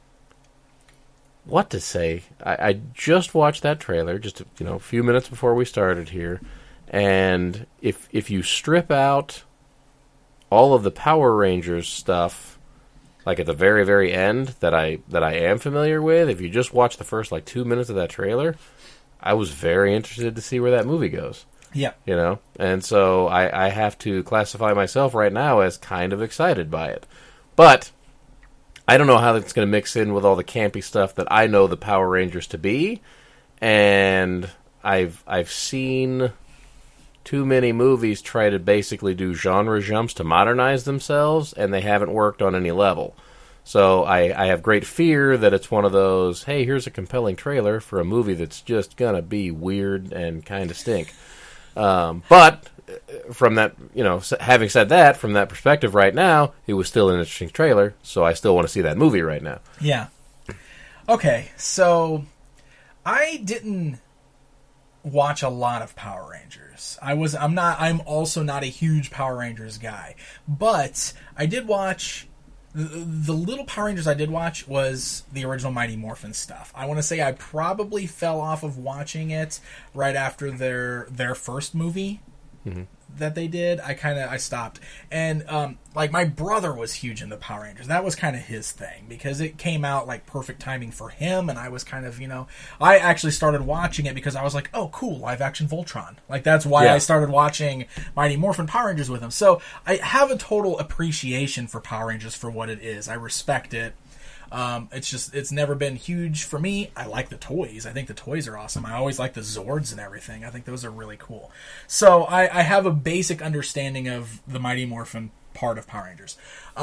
what to say. I just watched that trailer just a few minutes before we started here, And if you strip out all of the Power Rangers stuff, like at the very, very end that I am familiar with, if you just watch the first 2 minutes of that trailer, I was very interested to see where that movie goes. Yeah. You know? And so I have to classify myself right now as kind of excited by it. But I don't know how it's going to mix in with all the campy stuff that I know the Power Rangers to be. And I've seen too many movies try to basically do genre jumps to modernize themselves, and they haven't worked on any level. So I have great fear that it's one of those, hey, here's a compelling trailer for a movie that's just going to be weird and kind of stink. But from that, having said that, from that perspective right now, it was still an interesting trailer, so I still want to see that movie right now. Yeah. Okay, so I didn't watch a lot of Power Rangers. I'm also not a huge Power Rangers guy, but I did watch the little Power Rangers I did watch was the original Mighty Morphin stuff. I want to say I probably fell off of watching it right after their first movie. Mm-hmm. That they did. I stopped. And my brother was huge into Power Rangers. That was kind of his thing because it came out perfect timing for him, and I was kind of, I actually started watching it because I was like, oh cool, live action Voltron. That's why I started watching Mighty Morphin Power Rangers with him. So I have a total appreciation for Power Rangers for what it is. I respect it. It's never been huge for me. I like the toys. I think the toys are awesome. I always like the Zords and everything. I think those are really cool. So I have a basic understanding of the Mighty Morphin part of Power Rangers.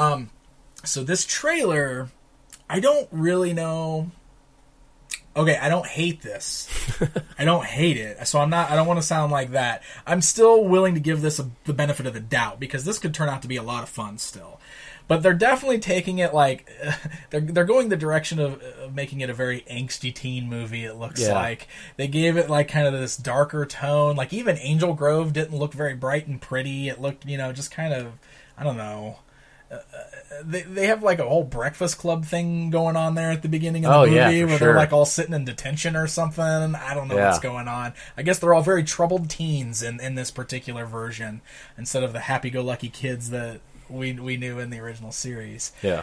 So this trailer, I don't really know. Okay, I don't hate this. I don't hate it. So I don't want to sound like that. I'm still willing to give this the benefit of the doubt because this could turn out to be a lot of fun still. But they're definitely taking it they're going the direction of making it a very angsty teen movie, it looks like. They gave it kind of this darker tone. Even Angel Grove didn't look very bright and pretty. It looked, just kind of, I don't know. They have a whole Breakfast Club thing going on there at the beginning of the movie where they're all sitting in detention or something. I don't know what's going on. I guess they're all very troubled teens in this particular version instead of the happy-go-lucky kids that we knew in the original series. Yeah.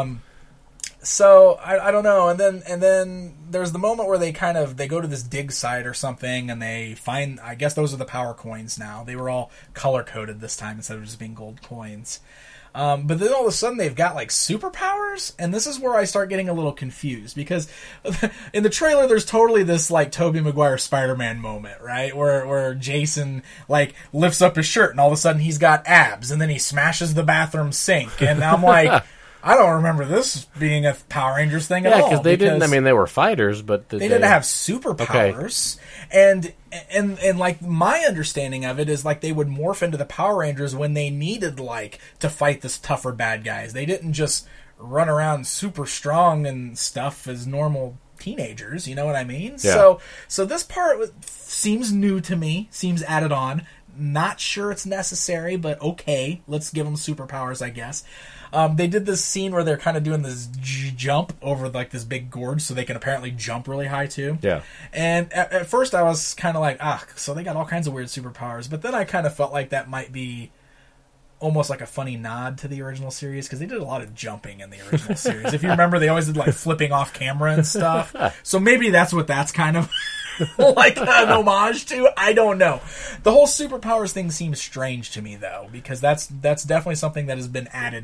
So I don't know, and then there's the moment where they go to this dig site or something, and they find, I guess those are the power coins now. They were all color coded this time instead of just being gold coins. But then all of a sudden they've got superpowers, and this is where I start getting a little confused because in the trailer there's totally this Tobey Maguire Spider-Man moment, right? Where Jason lifts up his shirt and all of a sudden he's got abs, and then he smashes the bathroom sink, and I'm like, I don't remember this being a Power Rangers thing at all. Yeah, because they didn't. I mean, they were fighters, but they didn't have superpowers. Okay. And my understanding of it is they would morph into the Power Rangers when they needed to fight this tougher bad guys. They didn't just run around super strong and stuff as normal teenagers. You know what I mean? Yeah. So this part seems new to me. Seems added on. Not sure it's necessary, but okay. Let's give them superpowers, I guess. They did this scene where they're kind of doing this jump over this big gorge so they can apparently jump really high too. Yeah. And at first I was kind of so they got all kinds of weird superpowers. But then I kind of felt like that might be almost a funny nod to the original series because they did a lot of jumping in the original series. If you remember, they always did flipping off camera and stuff. So maybe that's what that's kind of an homage to. I don't know. The whole superpowers thing seems strange to me though, because that's definitely something that has been added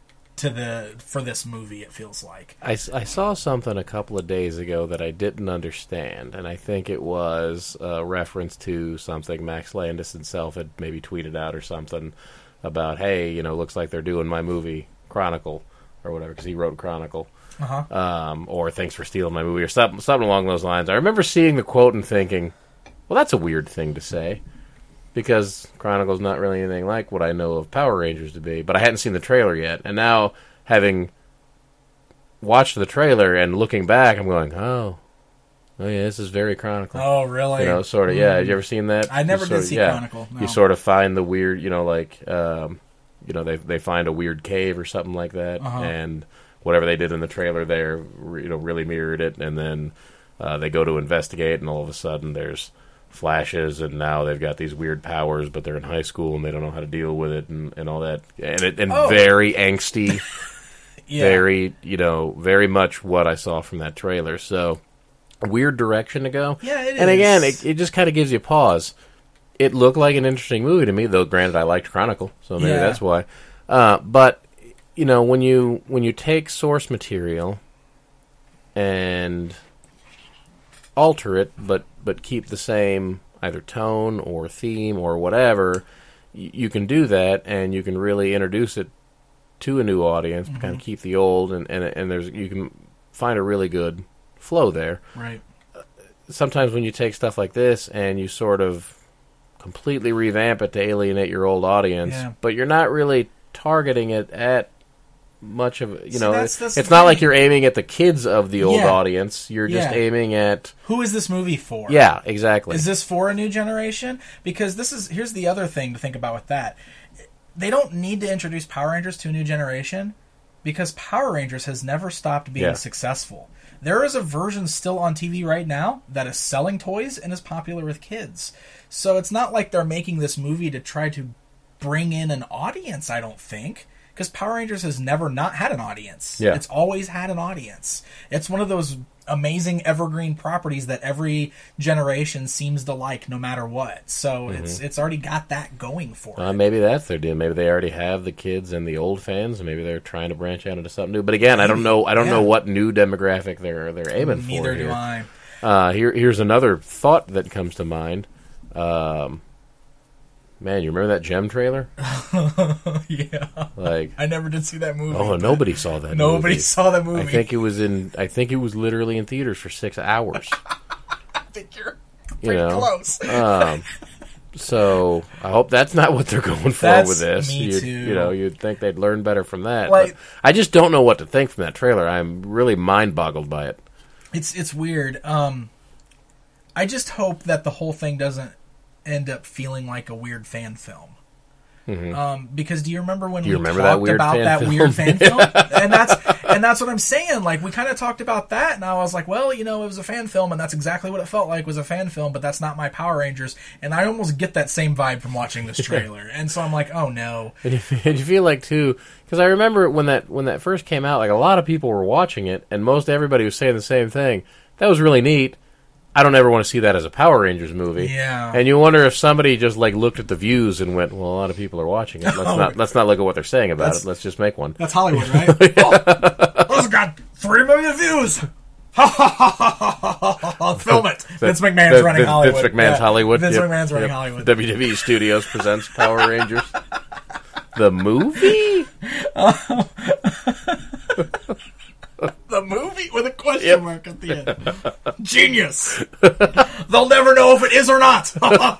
for this movie, it feels like. I saw something a couple of days ago that I didn't understand, and I think it was a reference to something Max Landis himself had maybe tweeted out or something about, hey, looks like they're doing my movie Chronicle or whatever, because he wrote Chronicle. Or thanks for stealing my movie or something along those lines. I remember seeing the quote and thinking, well, that's a weird thing to say. Because Chronicle's not really anything like what I know of Power Rangers to be. But I hadn't seen the trailer yet. And now, having watched the trailer and looking back, I'm going, oh yeah, this is very Chronicle. Oh, really? Sort of, yeah. Have you ever seen that? I never did see Chronicle, no. You sort of find the weird, they find a weird cave or something like that. And whatever they did in the trailer there, really mirrored it. And then they go to investigate, and all of a sudden there's flashes, and now they've got these weird powers, but they're in high school and they don't know how to deal with it, and all that, and very angsty, very very much what I saw from that trailer. So weird direction to go. Yeah, it is. And again, it just kind of gives you pause. It looked like an interesting movie to me, though. Granted, I liked Chronicle, so maybe that's why. But when you take source material and alter it, but keep the same either tone or theme or whatever, you can do that, and you can really introduce it to a new audience, kind of keep the old, and there's you can find a really good flow there. Right. Sometimes when you take stuff like this and you sort of completely revamp it to alienate your old audience, but you're not really targeting it at much of it's not like you're aiming at the kids of the old audience. You're just aiming at who is this movie for? Yeah, exactly. Is this for a new generation? Because here's the other thing to think about with that. They don't need to introduce Power Rangers to a new generation because Power Rangers has never stopped being successful. There is a version still on TV right now that is selling toys and is popular with kids. So it's not like they're making this movie to try to bring in an audience, I don't think. Because Power Rangers has never not had an audience. Yeah. It's always had an audience. It's one of those amazing evergreen properties that every generation seems to like no matter what. So it's already got that going for it. Maybe that's their deal. Maybe they already have the kids and the old fans, and maybe they're trying to branch out into something new. But again, I don't know what new demographic they're aiming for. Neither here. do I. Here's another thought that comes to mind. Man, you remember that Gem trailer? Yeah. Like, I never did see that movie. Oh, nobody saw that movie. Nobody saw that movie. I think it was literally in theaters for 6 hours. I think you're pretty close. So I hope that's not what they're going for with this. Me too. You'd think they'd learn better from that. But I just don't know what to think from that trailer. I'm really mind-boggled by it. It's weird. I just hope that the whole thing doesn't end up feeling like a weird fan film. Because do you remember when we talked about that weird fan film? And that's what I'm saying. Like, we kind of talked about that, and I was like, well, it was a fan film, and that's exactly what it felt like, was a fan film, but that's not my Power Rangers. And I almost get that same vibe from watching this trailer. And so I'm like, oh no. And you feel like, too, because I remember when that first came out, like, a lot of people were watching it, and most everybody was saying the same thing. That was really neat. I don't ever want to see that as a Power Rangers movie. Yeah. And you wonder if somebody just looked at the views and went, well, a lot of people are watching it. Let's not look at what they're saying about it. Let's just make one. That's Hollywood, right? This has got 3 million views. Film it. Vince McMahon's running Hollywood. Vince McMahon's Hollywood. Vince McMahon's running Hollywood. WWE Studios presents Power Rangers. The movie? The movie with a question mark at the end. Genius. They'll never know if it is or not.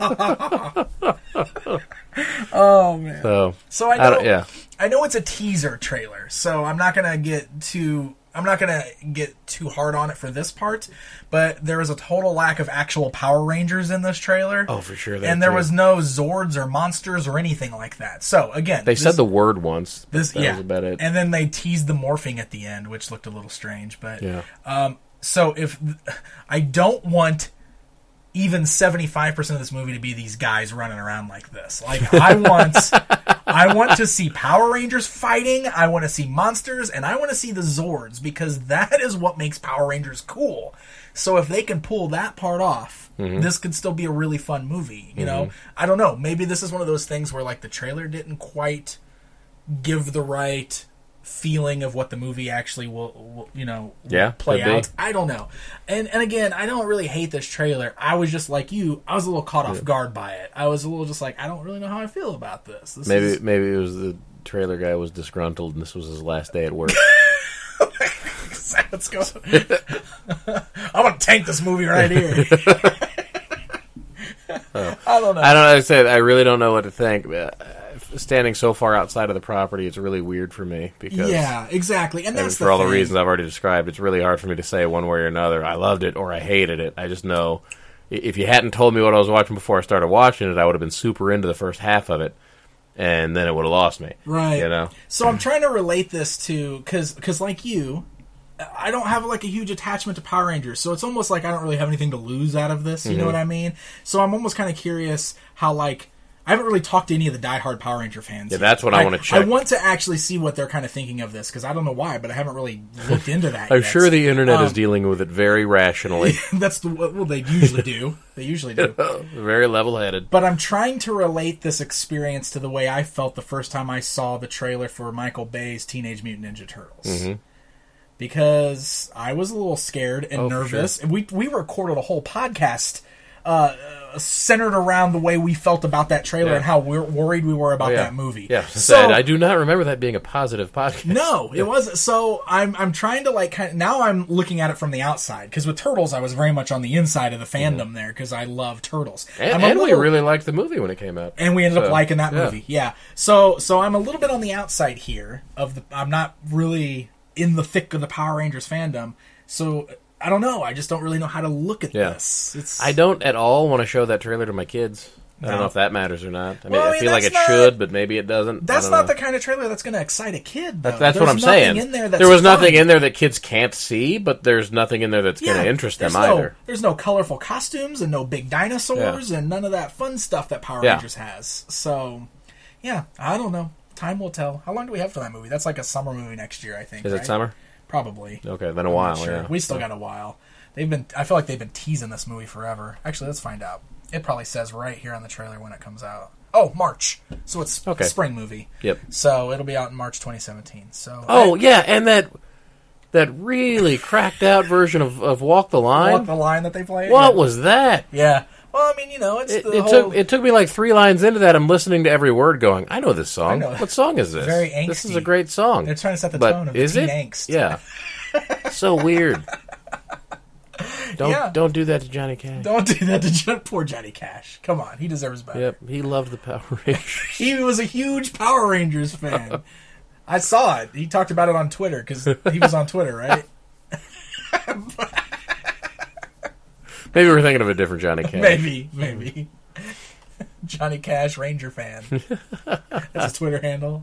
Oh man. So I know it's a teaser trailer, so I'm not gonna get too hard on it for this part, but there was a total lack of actual Power Rangers in this trailer. Oh, for sure. And there was no Zords or monsters or anything like that. So again, they said the word once. That was about it. And then they teased the morphing at the end, which looked a little strange. But so if I don't want even 75% of this movie to be these guys running around like this. Like, I want to see Power Rangers fighting, I want to see monsters, and I want to see the Zords, because that is what makes Power Rangers cool. So if they can pull that part off, this could still be a really fun movie. You know, I don't know. Maybe this is one of those things where, like, the trailer didn't quite give the right feeling of what the movie actually will play out. I don't know. And again, I don't really hate this trailer. I was just like you. I was a little caught off guard by it. I was a little just like, I don't really know how I feel about this. Maybe it was the trailer guy was disgruntled and this was his last day at work. Let's go. I'm gonna tank this movie right here. I don't know. I really don't know what to think. Standing so far outside of the property, it's really weird for me because exactly, and that's for all the reasons I've already described. It's really hard for me to say one way or another. I loved it or I hated it. I just know if you hadn't told me what I was watching before I started watching it, I would have been super into the first half of it, and then it would have lost me. Right. You know. So I'm trying to relate this to because like you, I don't have like a huge attachment to Power Rangers, so it's almost like I don't really have anything to lose out of this. You know what I mean? So I'm almost kind of curious how like. I haven't really talked to any of the diehard Power Ranger fans. Yeah, that's what I want to check. I want to actually see what they're kind of thinking of this, because I don't know why, but I haven't really looked into that I'm yet. sure the internet is dealing with it very rationally. Well, they usually do. They usually do. Very level-headed. But I'm trying to relate this experience to the way I felt the first time I saw the trailer for Michael Bay's Teenage Mutant Ninja Turtles. Mm-hmm. Because I was a little scared and nervous. Sure. And we recorded a whole podcast centered around the way we felt about that trailer and how worried we were about that movie. Yeah, so I do not remember that being a positive podcast. No, it wasn't. So I'm trying to like now I'm looking at it from the outside, because with Turtles I was very much on the inside of the fandom there, because I love Turtles. And we really liked the movie when it came out. And we ended up liking that movie. Yeah. So I'm a little bit on the outside here I'm not really in the thick of the Power Rangers fandom. So I don't know. I just don't really know how to look at this. I don't at all want to show that trailer to my kids. I don't know if that matters or not. I feel like it should, but maybe it doesn't. That's not the kind of trailer that's going to excite a kid, though. That's what I'm saying. There was nothing in there that kids can't see, but there's nothing in there that's going to interest them either. There's no colorful costumes and no big dinosaurs and none of that fun stuff that Power Rangers has. So, yeah, I don't know. Time will tell. How long do we have for that movie? That's like a summer movie next year, I think. Is it summer? Probably. Okay, then a while. Sure. Yeah, we still got a while. I feel like they've been teasing this movie forever. Actually, let's find out. It probably says right here on the trailer when it comes out. Oh, March. So it's a spring movie. Yep. So it'll be out in March 2017. So. Oh yeah, and that really cracked out version of Walk the Line. Walk the Line that they played. What was that? Yeah. Well, I mean, it's it took me like 3 lines into that. I'm listening to every word, going, "I know this song. What song is this? Very angsty. This is a great song." They're trying to set the tone of teen angst. Yeah. So weird. Don't do that to Johnny Cash. Don't do that to poor Johnny Cash. Come on, he deserves better. Yep, he loved the Power Rangers. He was a huge Power Rangers fan. I saw it. He talked about it on Twitter, because he was on Twitter, right? Maybe we're thinking of a different Johnny Cash. Maybe. Johnny Cash, Ranger fan. That's his Twitter handle.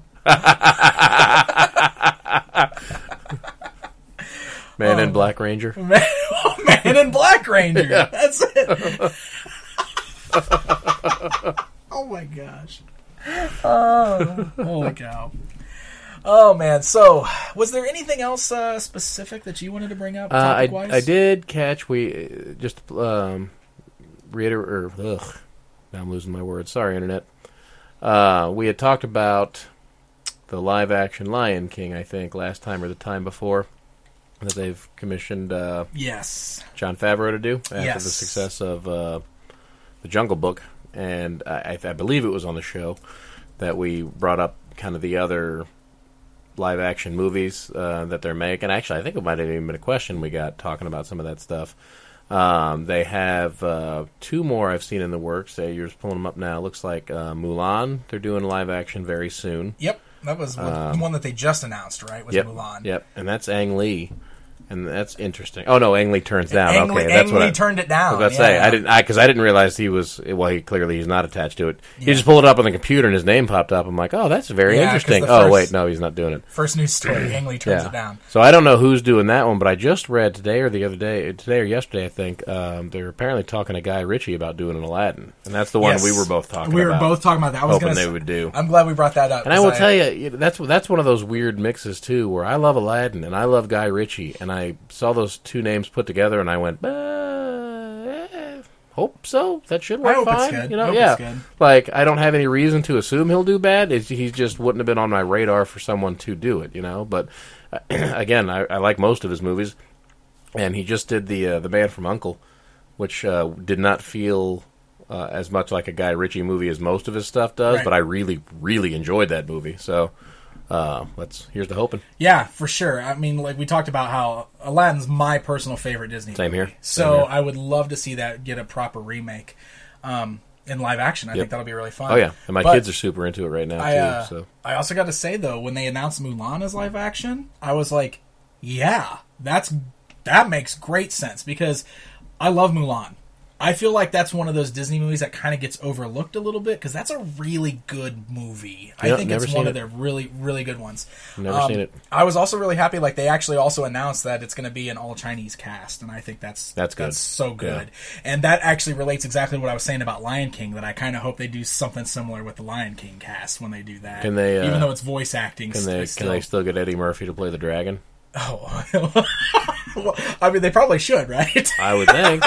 Man in Black Ranger. Man in Black Ranger. Yeah. That's it. Oh my gosh. Oh, holy cow. Oh man. So, was there anything else specific that you wanted to bring up? Topic-wise? I did catch. We just reiterate. Now I'm losing my words. Sorry, internet. We had talked about the live-action Lion King, I think, last time or the time before, that they've commissioned Jon Favreau to do after the success of The Jungle Book. And I believe it was on the show that we brought up kind of the other live-action movies that they're making. Actually, I think it might have even been a question we got talking about some of that stuff. They have 2 more I've seen in the works. You're just pulling them up now. Looks like Mulan. They're doing live-action very soon. Yep. That was the one that they just announced, right? Was Mulan. Yep, and that's Ang Lee. And that's interesting. Oh no, Ang Lee turns down. Ang Lee turned it down. I was about to say because I didn't realize he was. Well, he's not attached to it. He just pulled it up on the computer and his name popped up. I'm like, oh, that's very interesting. Oh wait, no, he's not doing it. First news story: Ang Lee turns it down. So I don't know who's doing that one, but I just read today or yesterday, I think they're apparently talking to Guy Ritchie about doing an Aladdin, and that's the one we were both talking about. We were both talking about that. I was hoping they would do. I'm glad we brought that up. And I will tell you, that's one of those weird mixes too, where I love Aladdin and I love Guy Ritchie, and I saw those 2 names put together, and I went, hope so. That should work fine. It's good. It's good. Like, I don't have any reason to assume he'll do bad. He just wouldn't have been on my radar for someone to do it, But again, I like most of his movies, and he just did the Man from U.N.C.L.E., which did not feel as much like a Guy Ritchie movie as most of his stuff does, but I really, really enjoyed that movie. So. Here's to hoping. Yeah, for sure. I mean, like we talked about how Aladdin's my personal favorite Disney movie. Same here. So I would love to see that get a proper remake in live action. I think that'll be really fun. Oh yeah, and my kids are super into it right now too. So I also got to say though, when they announced Mulan as live action, I was like, yeah, that makes great sense because I love Mulan. I feel like that's one of those Disney movies that kind of gets overlooked a little bit because that's a really good movie. I think it's one of their really, really good ones. Never seen it. I was also really happy. Like they actually also announced that it's going to be an all Chinese cast, and I think that's good. That's so good. Yeah. And that actually relates exactly to what I was saying about Lion King. That I kind of hope they do something similar with the Lion King cast when they do that. Can they? Even though it's voice acting, can they still get Eddie Murphy to play the dragon? Oh, well, I mean, they probably should, right? I would think.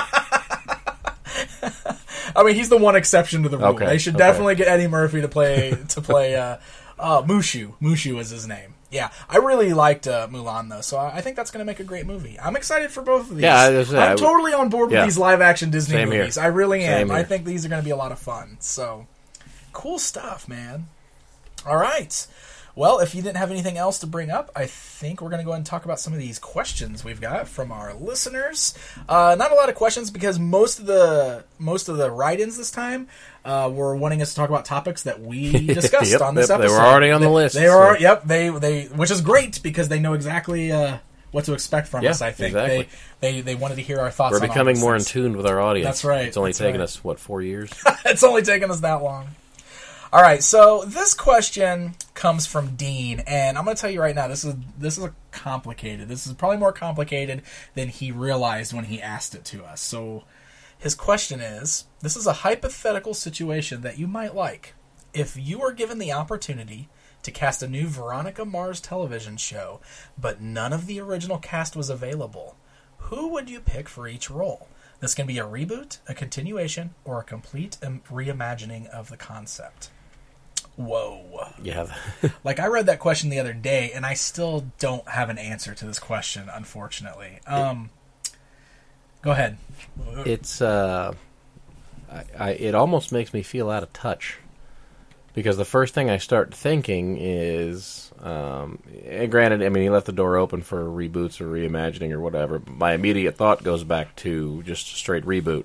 I mean, he's the one exception to the rule. Okay, they should definitely get Eddie Murphy to play Mushu. Mushu is his name. Yeah, I really liked Mulan though, so I think that's going to make a great movie. I'm excited for both of these. Yeah, I'm totally on board with these live action Disney Same movies. Here. I really am. Same I here. think these are going to be a lot of fun. So cool stuff, man. All right. Well, if you didn't have anything else to bring up, I think we're going to go ahead and talk about some of these questions we've got from our listeners. Not a lot of questions because most of the write-ins this time were wanting us to talk about topics that we discussed on this episode. They were already on the list. They were, yep. They which is great because they know exactly what to expect from us. I think exactly. they wanted to hear our thoughts. We're becoming more in tune with our audience. That's right. It's only taken us 4 years? It's only taken us that long. All right, so this question comes from Dean, and I'm going to tell you right now, this is complicated. This is probably more complicated than he realized when he asked it to us. So his question is, this is a hypothetical situation that you might like. If you were given the opportunity to cast a new Veronica Mars television show, but none of the original cast was available, who would you pick for each role? This can be a reboot, a continuation, or a complete reimagining of the concept. Whoa. Yeah. Like, I read that question the other day, and I still don't have an answer to this question, unfortunately. Go ahead. It's, it almost makes me feel out of touch. Because the first thing I start thinking is, and granted, I mean, he left the door open for reboots or reimagining or whatever, but my immediate thought goes back to just a straight reboot.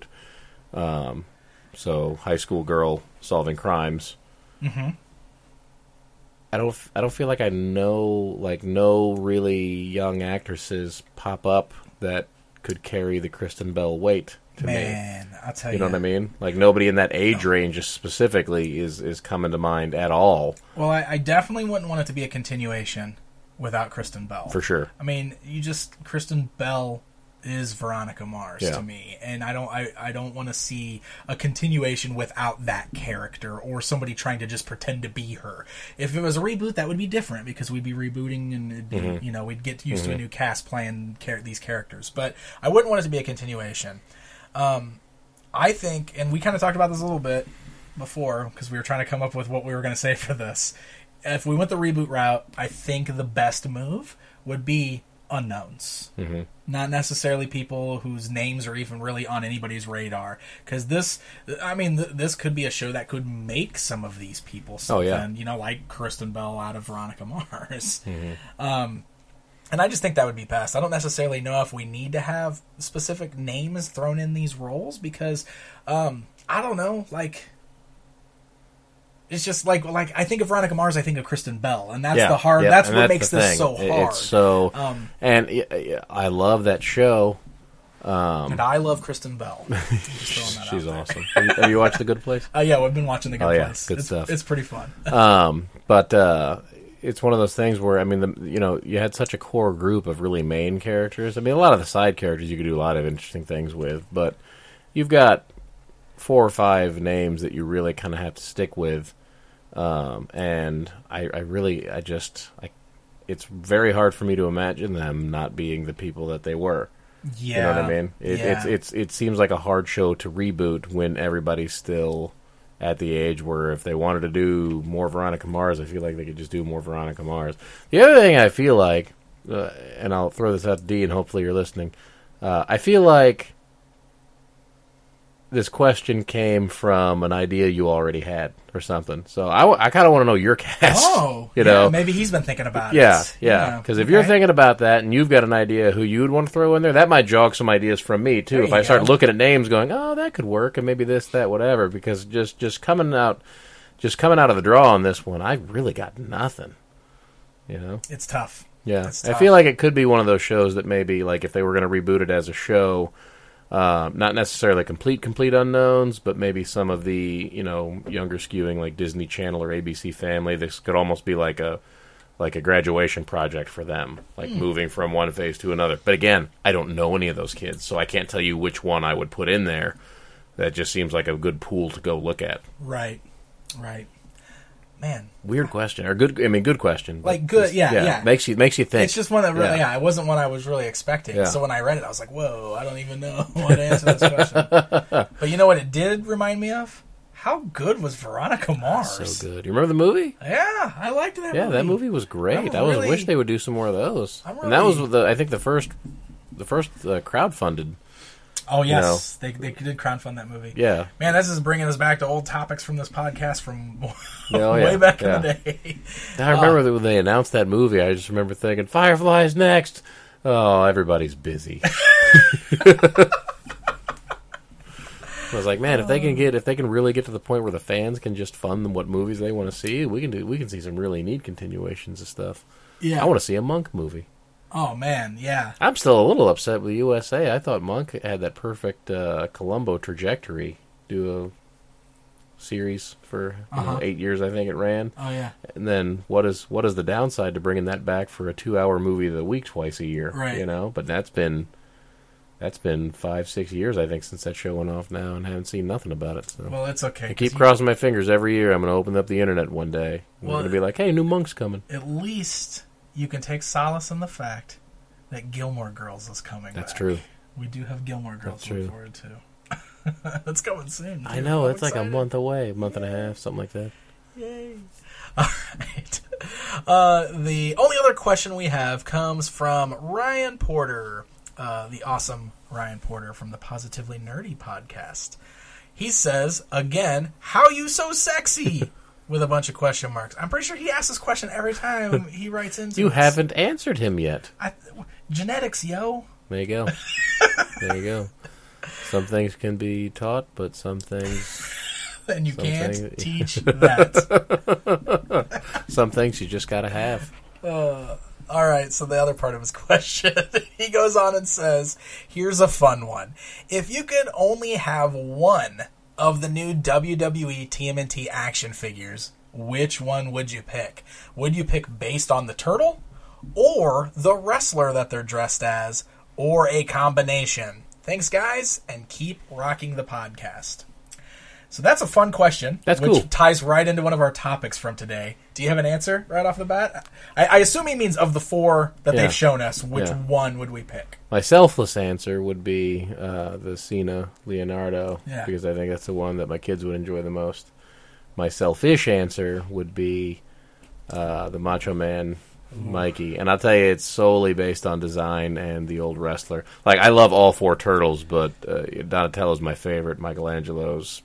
So, high school girl solving crimes. Mm-hmm. I don't feel like I know, like, no really young actresses pop up that could carry the Kristen Bell weight to me. Man, I'll tell you. You know what I mean? Like, nobody in that age range specifically is coming to mind at all. Well, I definitely wouldn't want it to be a continuation without Kristen Bell. For sure. I mean, Kristen Bell is Veronica Mars to me, and I don't want to see a continuation without that character or somebody trying to just pretend to be her. If it was a reboot, that would be different because we'd be rebooting and it'd be, we'd get used to a new cast playing these characters. But I wouldn't want it to be a continuation. I think, and we kind of talked about this a little bit before because we were trying to come up with what we were going to say for this. If we went the reboot route, I think the best move would be unknowns. Mm-hmm. Not necessarily people whose names are even really on anybody's radar. Because this could be a show that could make some of these people something, like Kristen Bell out of Veronica Mars. Mm-hmm. And I just think that would be best. I don't necessarily know if we need to have specific names thrown in these roles because, I don't know, like... It's just like I think of Veronica Mars, I think of Kristen Bell, and that's the hard. That's what makes this so hard. It's so, and I love that show, and I love Kristen Bell. She's awesome. Have you watched The Good Place? Yeah, we've been watching The Good Place. Good stuff. It's pretty fun. But it's one of those things where you had such a core group of really main characters. I mean, a lot of the side characters you could do a lot of interesting things with, but you've got 4 or 5 names that you really kind of have to stick with, and it's very hard for me to imagine them not being the people that they were. Yeah, you know what I mean? It seems like a hard show to reboot when everybody's still at the age where if they wanted to do more Veronica Mars, I feel like they could just do more Veronica Mars. The other thing I feel like, and I'll throw this out to Dee, and hopefully you're listening, I feel like this question came from an idea you already had or something. So I kind of want to know your cast. Oh, maybe he's been thinking about it. Yeah. Because if you're thinking about that and you've got an idea who you would want to throw in there, that might jog some ideas from me too. If I start looking at names, going, "Oh, that could work," and maybe this, that, whatever. Because just coming out of the draw on this one, I really got nothing. It's tough. Yeah, I feel like it could be one of those shows that maybe, like, if they were going to reboot it as a show. Not necessarily complete unknowns, but maybe some of the younger skewing like Disney Channel or ABC Family. This could almost be like a graduation project for them, like moving from one phase to another. But again, I don't know any of those kids, so I can't tell you which one I would put in there. That just seems like a good pool to go look at. Right. Man, weird question or good? I mean, good question. Like good, yeah. Makes you think. It's just one that really, it wasn't one I was really expecting. Yeah. So when I read it, I was like, "Whoa, I don't even know what to answer this question." But you know what? It did remind me of how good was Veronica Mars. So good. You remember the movie? Yeah, I liked that movie. Yeah, that movie was great. I wish they would do some more of those. And that was I think the first crowdfunded. Oh, yes. They did crowdfund that movie. Yeah. Man, this is bringing us back to old topics from this podcast from way back in the day. I remember when they announced that movie, I just remember thinking, Firefly's next. Oh, everybody's busy. I was like, man, if they can really get to the point where the fans can just fund what movies they want to see, we can see some really neat continuations of stuff. Yeah. I want to see a Monk movie. Oh, man, yeah. I'm still a little upset with USA. I thought Monk had that perfect Columbo trajectory. Do a series for 8 years, I think it ran. Oh, yeah. And then what is the downside to bringing that back for a 2-hour movie of the week twice a year? Right. But that's been 5-6 years, I think, since that show went off now, and I haven't seen nothing about it. So. Well, it's okay. I keep crossing my fingers every year. I'm going to open up the internet one day. And we're going to be like, hey, new Monk's coming. At least you can take solace in the fact that Gilmore Girls is coming That's back. true. We do have Gilmore Girls to look forward to. That's coming soon. Dude. I know. It's excited. Like a month away, a month and a half, something like that. Yay. All right. The only other question we have comes from Ryan Porter, the awesome Ryan Porter from the Positively Nerdy podcast. He says, again, how you so sexy? With a bunch of question marks. I'm pretty sure he asks this question every time he writes into You us. haven't answered him yet. Genetics, yo. There you go. There you go. Some things can be taught, but some things... And you can't teach that. Some things you just gotta have. All right, so the other part of his question, he goes on and says, here's a fun one. If you could only have one of the new WWE TMNT action figures, which one would you pick? Would you pick based on the turtle, or the wrestler that they're dressed as, or a combination? Thanks, guys, and keep rocking the podcast. So that's a fun question. That's which cool. Ties right into one of our topics from today. Do you have an answer right off the bat? I assume he means of the four that they've shown us, which one would we pick? My selfless answer would be the Cena Leonardo, because I think that's the one that my kids would enjoy the most. My selfish answer would be the Macho Man Mikey. And I'll tell you, it's solely based on design and the old wrestler. Like, I love all four turtles, but Donatello's my favorite. Michelangelo's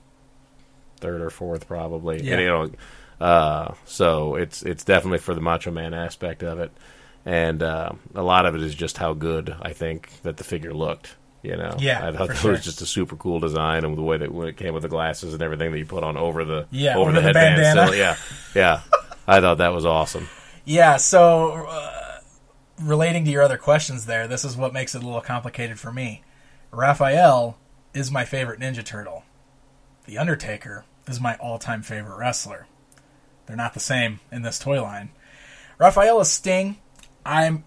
third or fourth, probably. Yeah. And, so it's definitely for the Macho Man aspect of it. And a lot of it is just how good I think that the figure looked. Yeah, I thought that was just a super cool design, and the way that when it came with the glasses and everything that you put on over the headband. Bandana. So, I thought that was awesome. Yeah, so relating to your other questions there, this is what makes it a little complicated for me. Raphael is my favorite Ninja Turtle. The Undertaker is my all-time favorite wrestler. They're not the same in this toy line. Raphael is Sting. I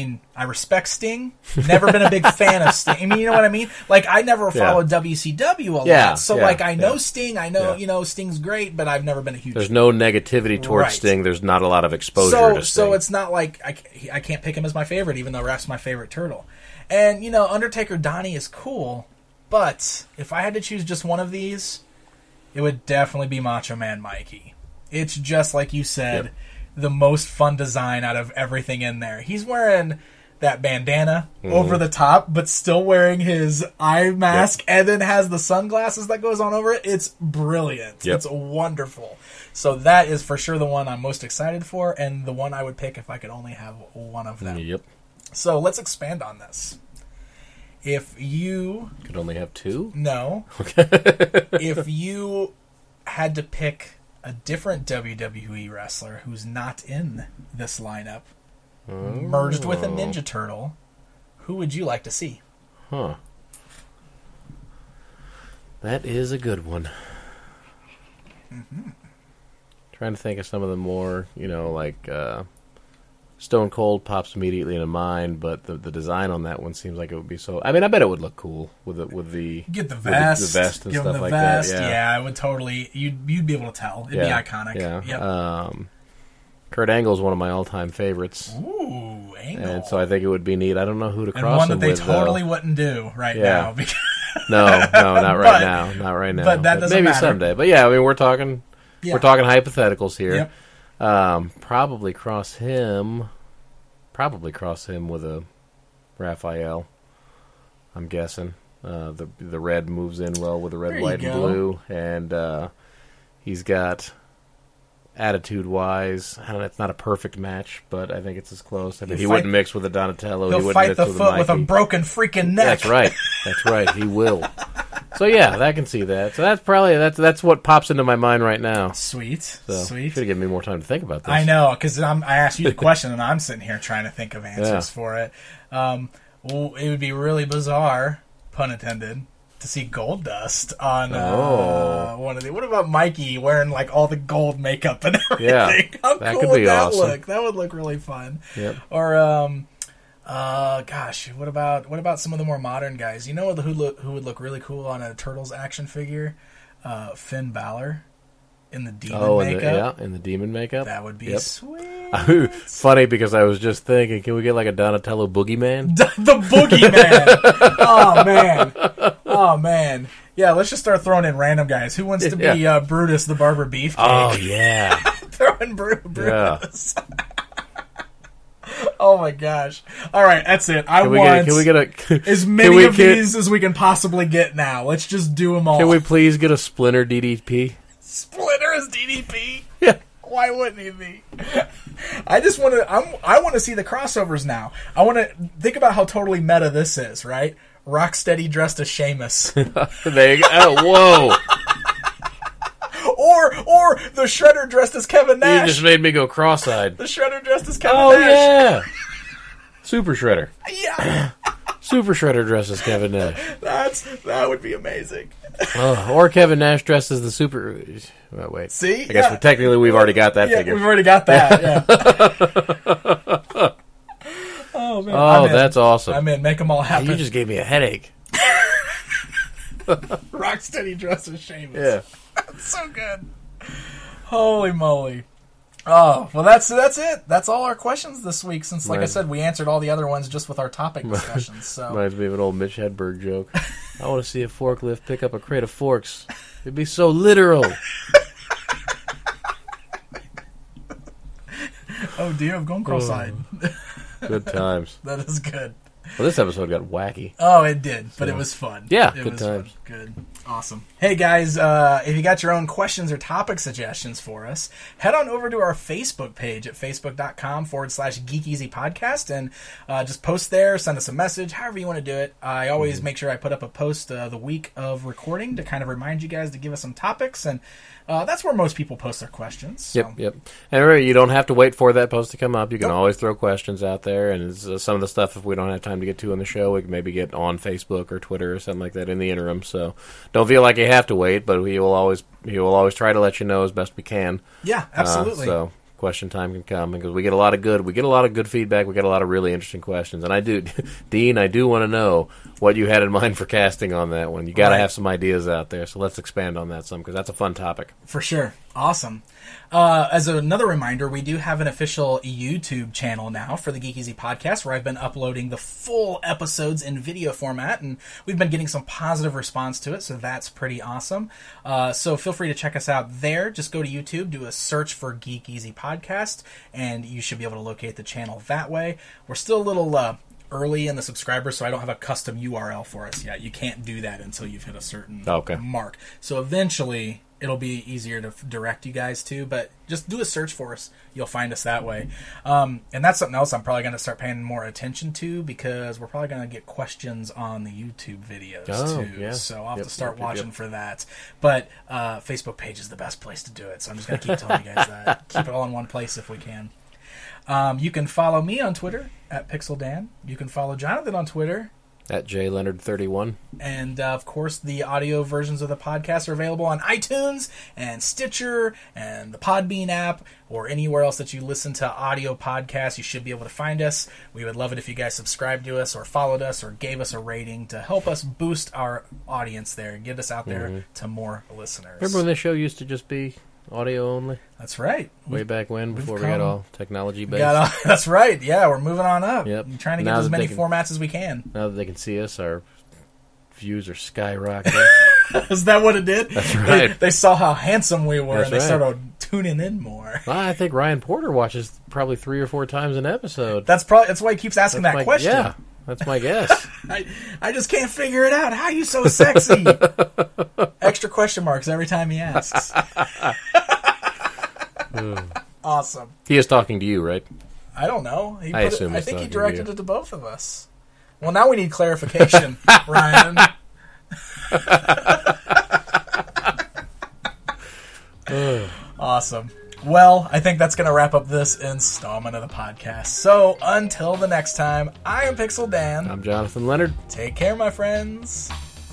respect Sting. Never been a big fan of Sting. I mean, you know what I mean? Like, I never followed WCW a lot. So, I know Sting. I know, Sting's great, but I've never been a huge There's no negativity towards Sting. There's not a lot of exposure to Sting. So it's not like I can't pick him as my favorite, even though Raph's my favorite turtle. And, Undertaker Donnie is cool, but if I had to choose just one of these, it would definitely be Macho Man Mikey. It's just like you said, the most fun design out of everything in there. He's wearing that bandana over the top, but still wearing his eye mask, and then has the sunglasses that goes on over it. It's brilliant. It's wonderful. So that is for sure the one I'm most excited for, and the one I would pick if I could only have one of them. Yep. So let's expand on this. If you... Could only have two? No. If you had to pick a different WWE wrestler who's not in this lineup, merged with a Ninja Turtle, who would you like to see? Huh. That is a good one. Mm-hmm. Trying to think of some of the more, like Stone Cold pops immediately into mind, but the design on that one seems like it would be so. I mean, I bet it would look cool with the get the vest, with the vest and give stuff him the like vest. that. Yeah, I would totally. You'd be able to tell. It'd be iconic. Yeah. Yep. Kurt Angle is one of my all-time favorites. Ooh, Angle. And so I think it would be neat. I don't know who to cross and one that him they with, totally wouldn't do right now. Because No, not right now. Not right now. But that doesn't maybe matter. Someday. But yeah, I mean, we're talking hypotheticals here. Yep. Probably cross him with a Raphael. I'm guessing the red moves in well with the red, white, and blue, and he's got attitude-wise. I don't know. It's not a perfect match, but I think it's as close. I mean, he wouldn't mix with a Donatello. He'll he wouldn't fight mix the with foot a with a broken freaking neck. That's right. That's right. He will. So yeah, I can see that. So that's probably that's what pops into my mind right now. Sweet. Should have given me more time to think about this. I know, because I asked you the question, and I'm sitting here trying to think of answers for it. Well, it would be really bizarre, pun intended, to see Goldust on one of the. What about Mikey wearing like all the gold makeup and everything? Yeah, How that cool could would be that awesome. look? That would look really fun. Yep. Or gosh, what about some of the more modern guys? You know who would look really cool on a Turtles action figure? Finn Balor in the demon makeup. In the demon makeup. That would be sweet. Funny because I was just thinking, can we get like a Donatello Boogeyman? The Boogeyman. Oh man. Yeah, let's just start throwing in random guys. Who wants to be Brutus the Barber Beefcake? Oh yeah. Throwing Brutus. Yeah. Oh my gosh! All right, that's it. Can we get as many of these as we can possibly get now. Let's just do them all. Can we please get a Splinter DDP? Splinter as DDP? Yeah. Why wouldn't he be? I just want to. I want to see the crossovers now. I want to think about how totally meta this is. Right? Rocksteady dressed as Sheamus. There you go. Oh, whoa. Or the Shredder dressed as Kevin Nash. You just made me go cross-eyed. The Shredder dressed as Kevin Nash. Oh, yeah. Super Shredder. Yeah. Super Shredder dressed as Kevin Nash. That would be amazing. Or Kevin Nash dressed as the Super... Well, wait. See? I guess technically we've already got that figure. We've already got that, yeah. Oh, man. Oh, that's awesome. I'm in. Make them all happen. You just gave me a headache. Rocksteady dressed as Sheamus. Yeah. That's so good. Holy moly. Oh, well, that's it. That's all our questions this week, since, like I said, we answered all the other ones just with our topic discussions. So. Reminds me of an old Mitch Hedberg joke. I want to see a forklift pick up a crate of forks. It'd be so literal. Oh, dear, I've gone cross-eyed. Good times. That is good. Well, this episode got wacky. Oh, it did, but it was fun. Yeah, it good was times. Fun. Good. Awesome. Hey, guys, if you got your own questions or topic suggestions for us, head on over to our Facebook page at facebook.com/GeekEasyPodcast and just post there, send us a message, however you want to do it. I always make sure I put up a post the week of recording to kind of remind you guys to give us some topics, and that's where most people post their questions. So. Yep. And remember, you don't have to wait for that post to come up. You can always throw questions out there, and some of the stuff, if we don't have time to get to on the show, we can maybe get on Facebook or Twitter or something like that in the interim. So don't feel like you have to wait, but he will always try to let you know as best we can. Yeah, absolutely. So question time can come because we get a lot of good feedback. We get a lot of really interesting questions, and Dean, I do want to know what you had in mind for casting on that one. You got to have some ideas out there, so let's expand on that some because that's a fun topic for sure. Awesome. As another reminder, we do have an official YouTube channel now for the Geek Easy Podcast where I've been uploading the full episodes in video format, and we've been getting some positive response to it, so that's pretty awesome. So feel free to check us out there. Just go to YouTube, do a search for Geek Easy Podcast, and you should be able to locate the channel that way. We're still a little early in the subscribers, so I don't have a custom URL for us yet. You can't do that until you've hit a certain mark. So eventually it'll be easier to direct you guys to, but just do a search for us. You'll find us that way. And that's something else I'm probably going to start paying more attention to because we're probably going to get questions on the YouTube videos too. Yeah. So I'll have to start watching for that. But Facebook page is the best place to do it, so I'm just going to keep telling you guys that. Keep it all in one place if we can. You can follow me on Twitter at PixelDan. You can follow Jonathan on Twitter At JLeonard31. And, of course, the audio versions of the podcast are available on iTunes and Stitcher and the Podbean app or anywhere else that you listen to audio podcasts. You should be able to find us. We would love it if you guys subscribed to us or followed us or gave us a rating to help us boost our audience there and get us out there to more listeners. Remember when this show used to just be audio only? That's right. Way back when, before we got all technology based. That's right. Yeah, we're moving on up. Yep. We're trying to get as many formats as we can. Now that they can see us, our views are skyrocketing. Is that what it did? That's right. They saw how handsome we were, That's and they right. started tuning in more. Well, I think Ryan Porter watches probably 3 or 4 times an episode. That's why he keeps asking that question. Yeah, that's my guess. I just can't figure it out. How are you so sexy? Extra question marks every time he asks. Awesome. He is talking to you, right? I don't know. I think he directed it to both of us. Well, now we need clarification, Ryan. Awesome. Well, I think that's going to wrap up this installment of the podcast. So, until the next time, I am Pixel Dan. I'm Jonathan Leonard. Take care, my friends.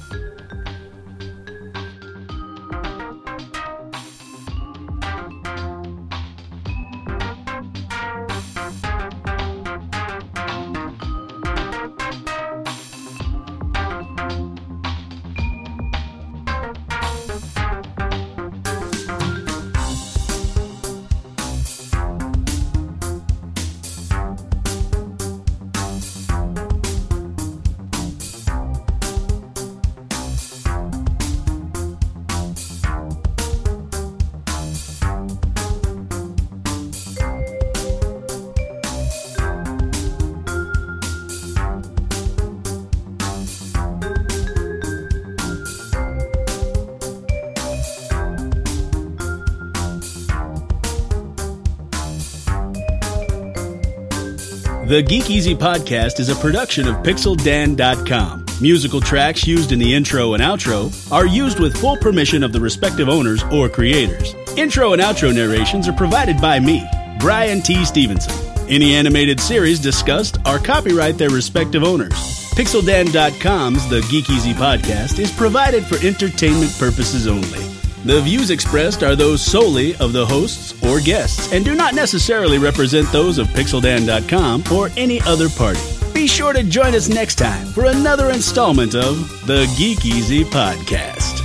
The Geek Easy Podcast is a production of PixelDan.com. Musical tracks used in the intro and outro are used with full permission of the respective owners or creators. Intro and outro narrations are provided by me, Brian T. Stevenson. Any animated series discussed are copyright their respective owners. PixelDan.com's The Geek Easy Podcast is provided for entertainment purposes only. The views expressed are those solely of the hosts or guests and do not necessarily represent those of PixelDan.com or any other party. Be sure to join us next time for another installment of the Geek Easy Podcast.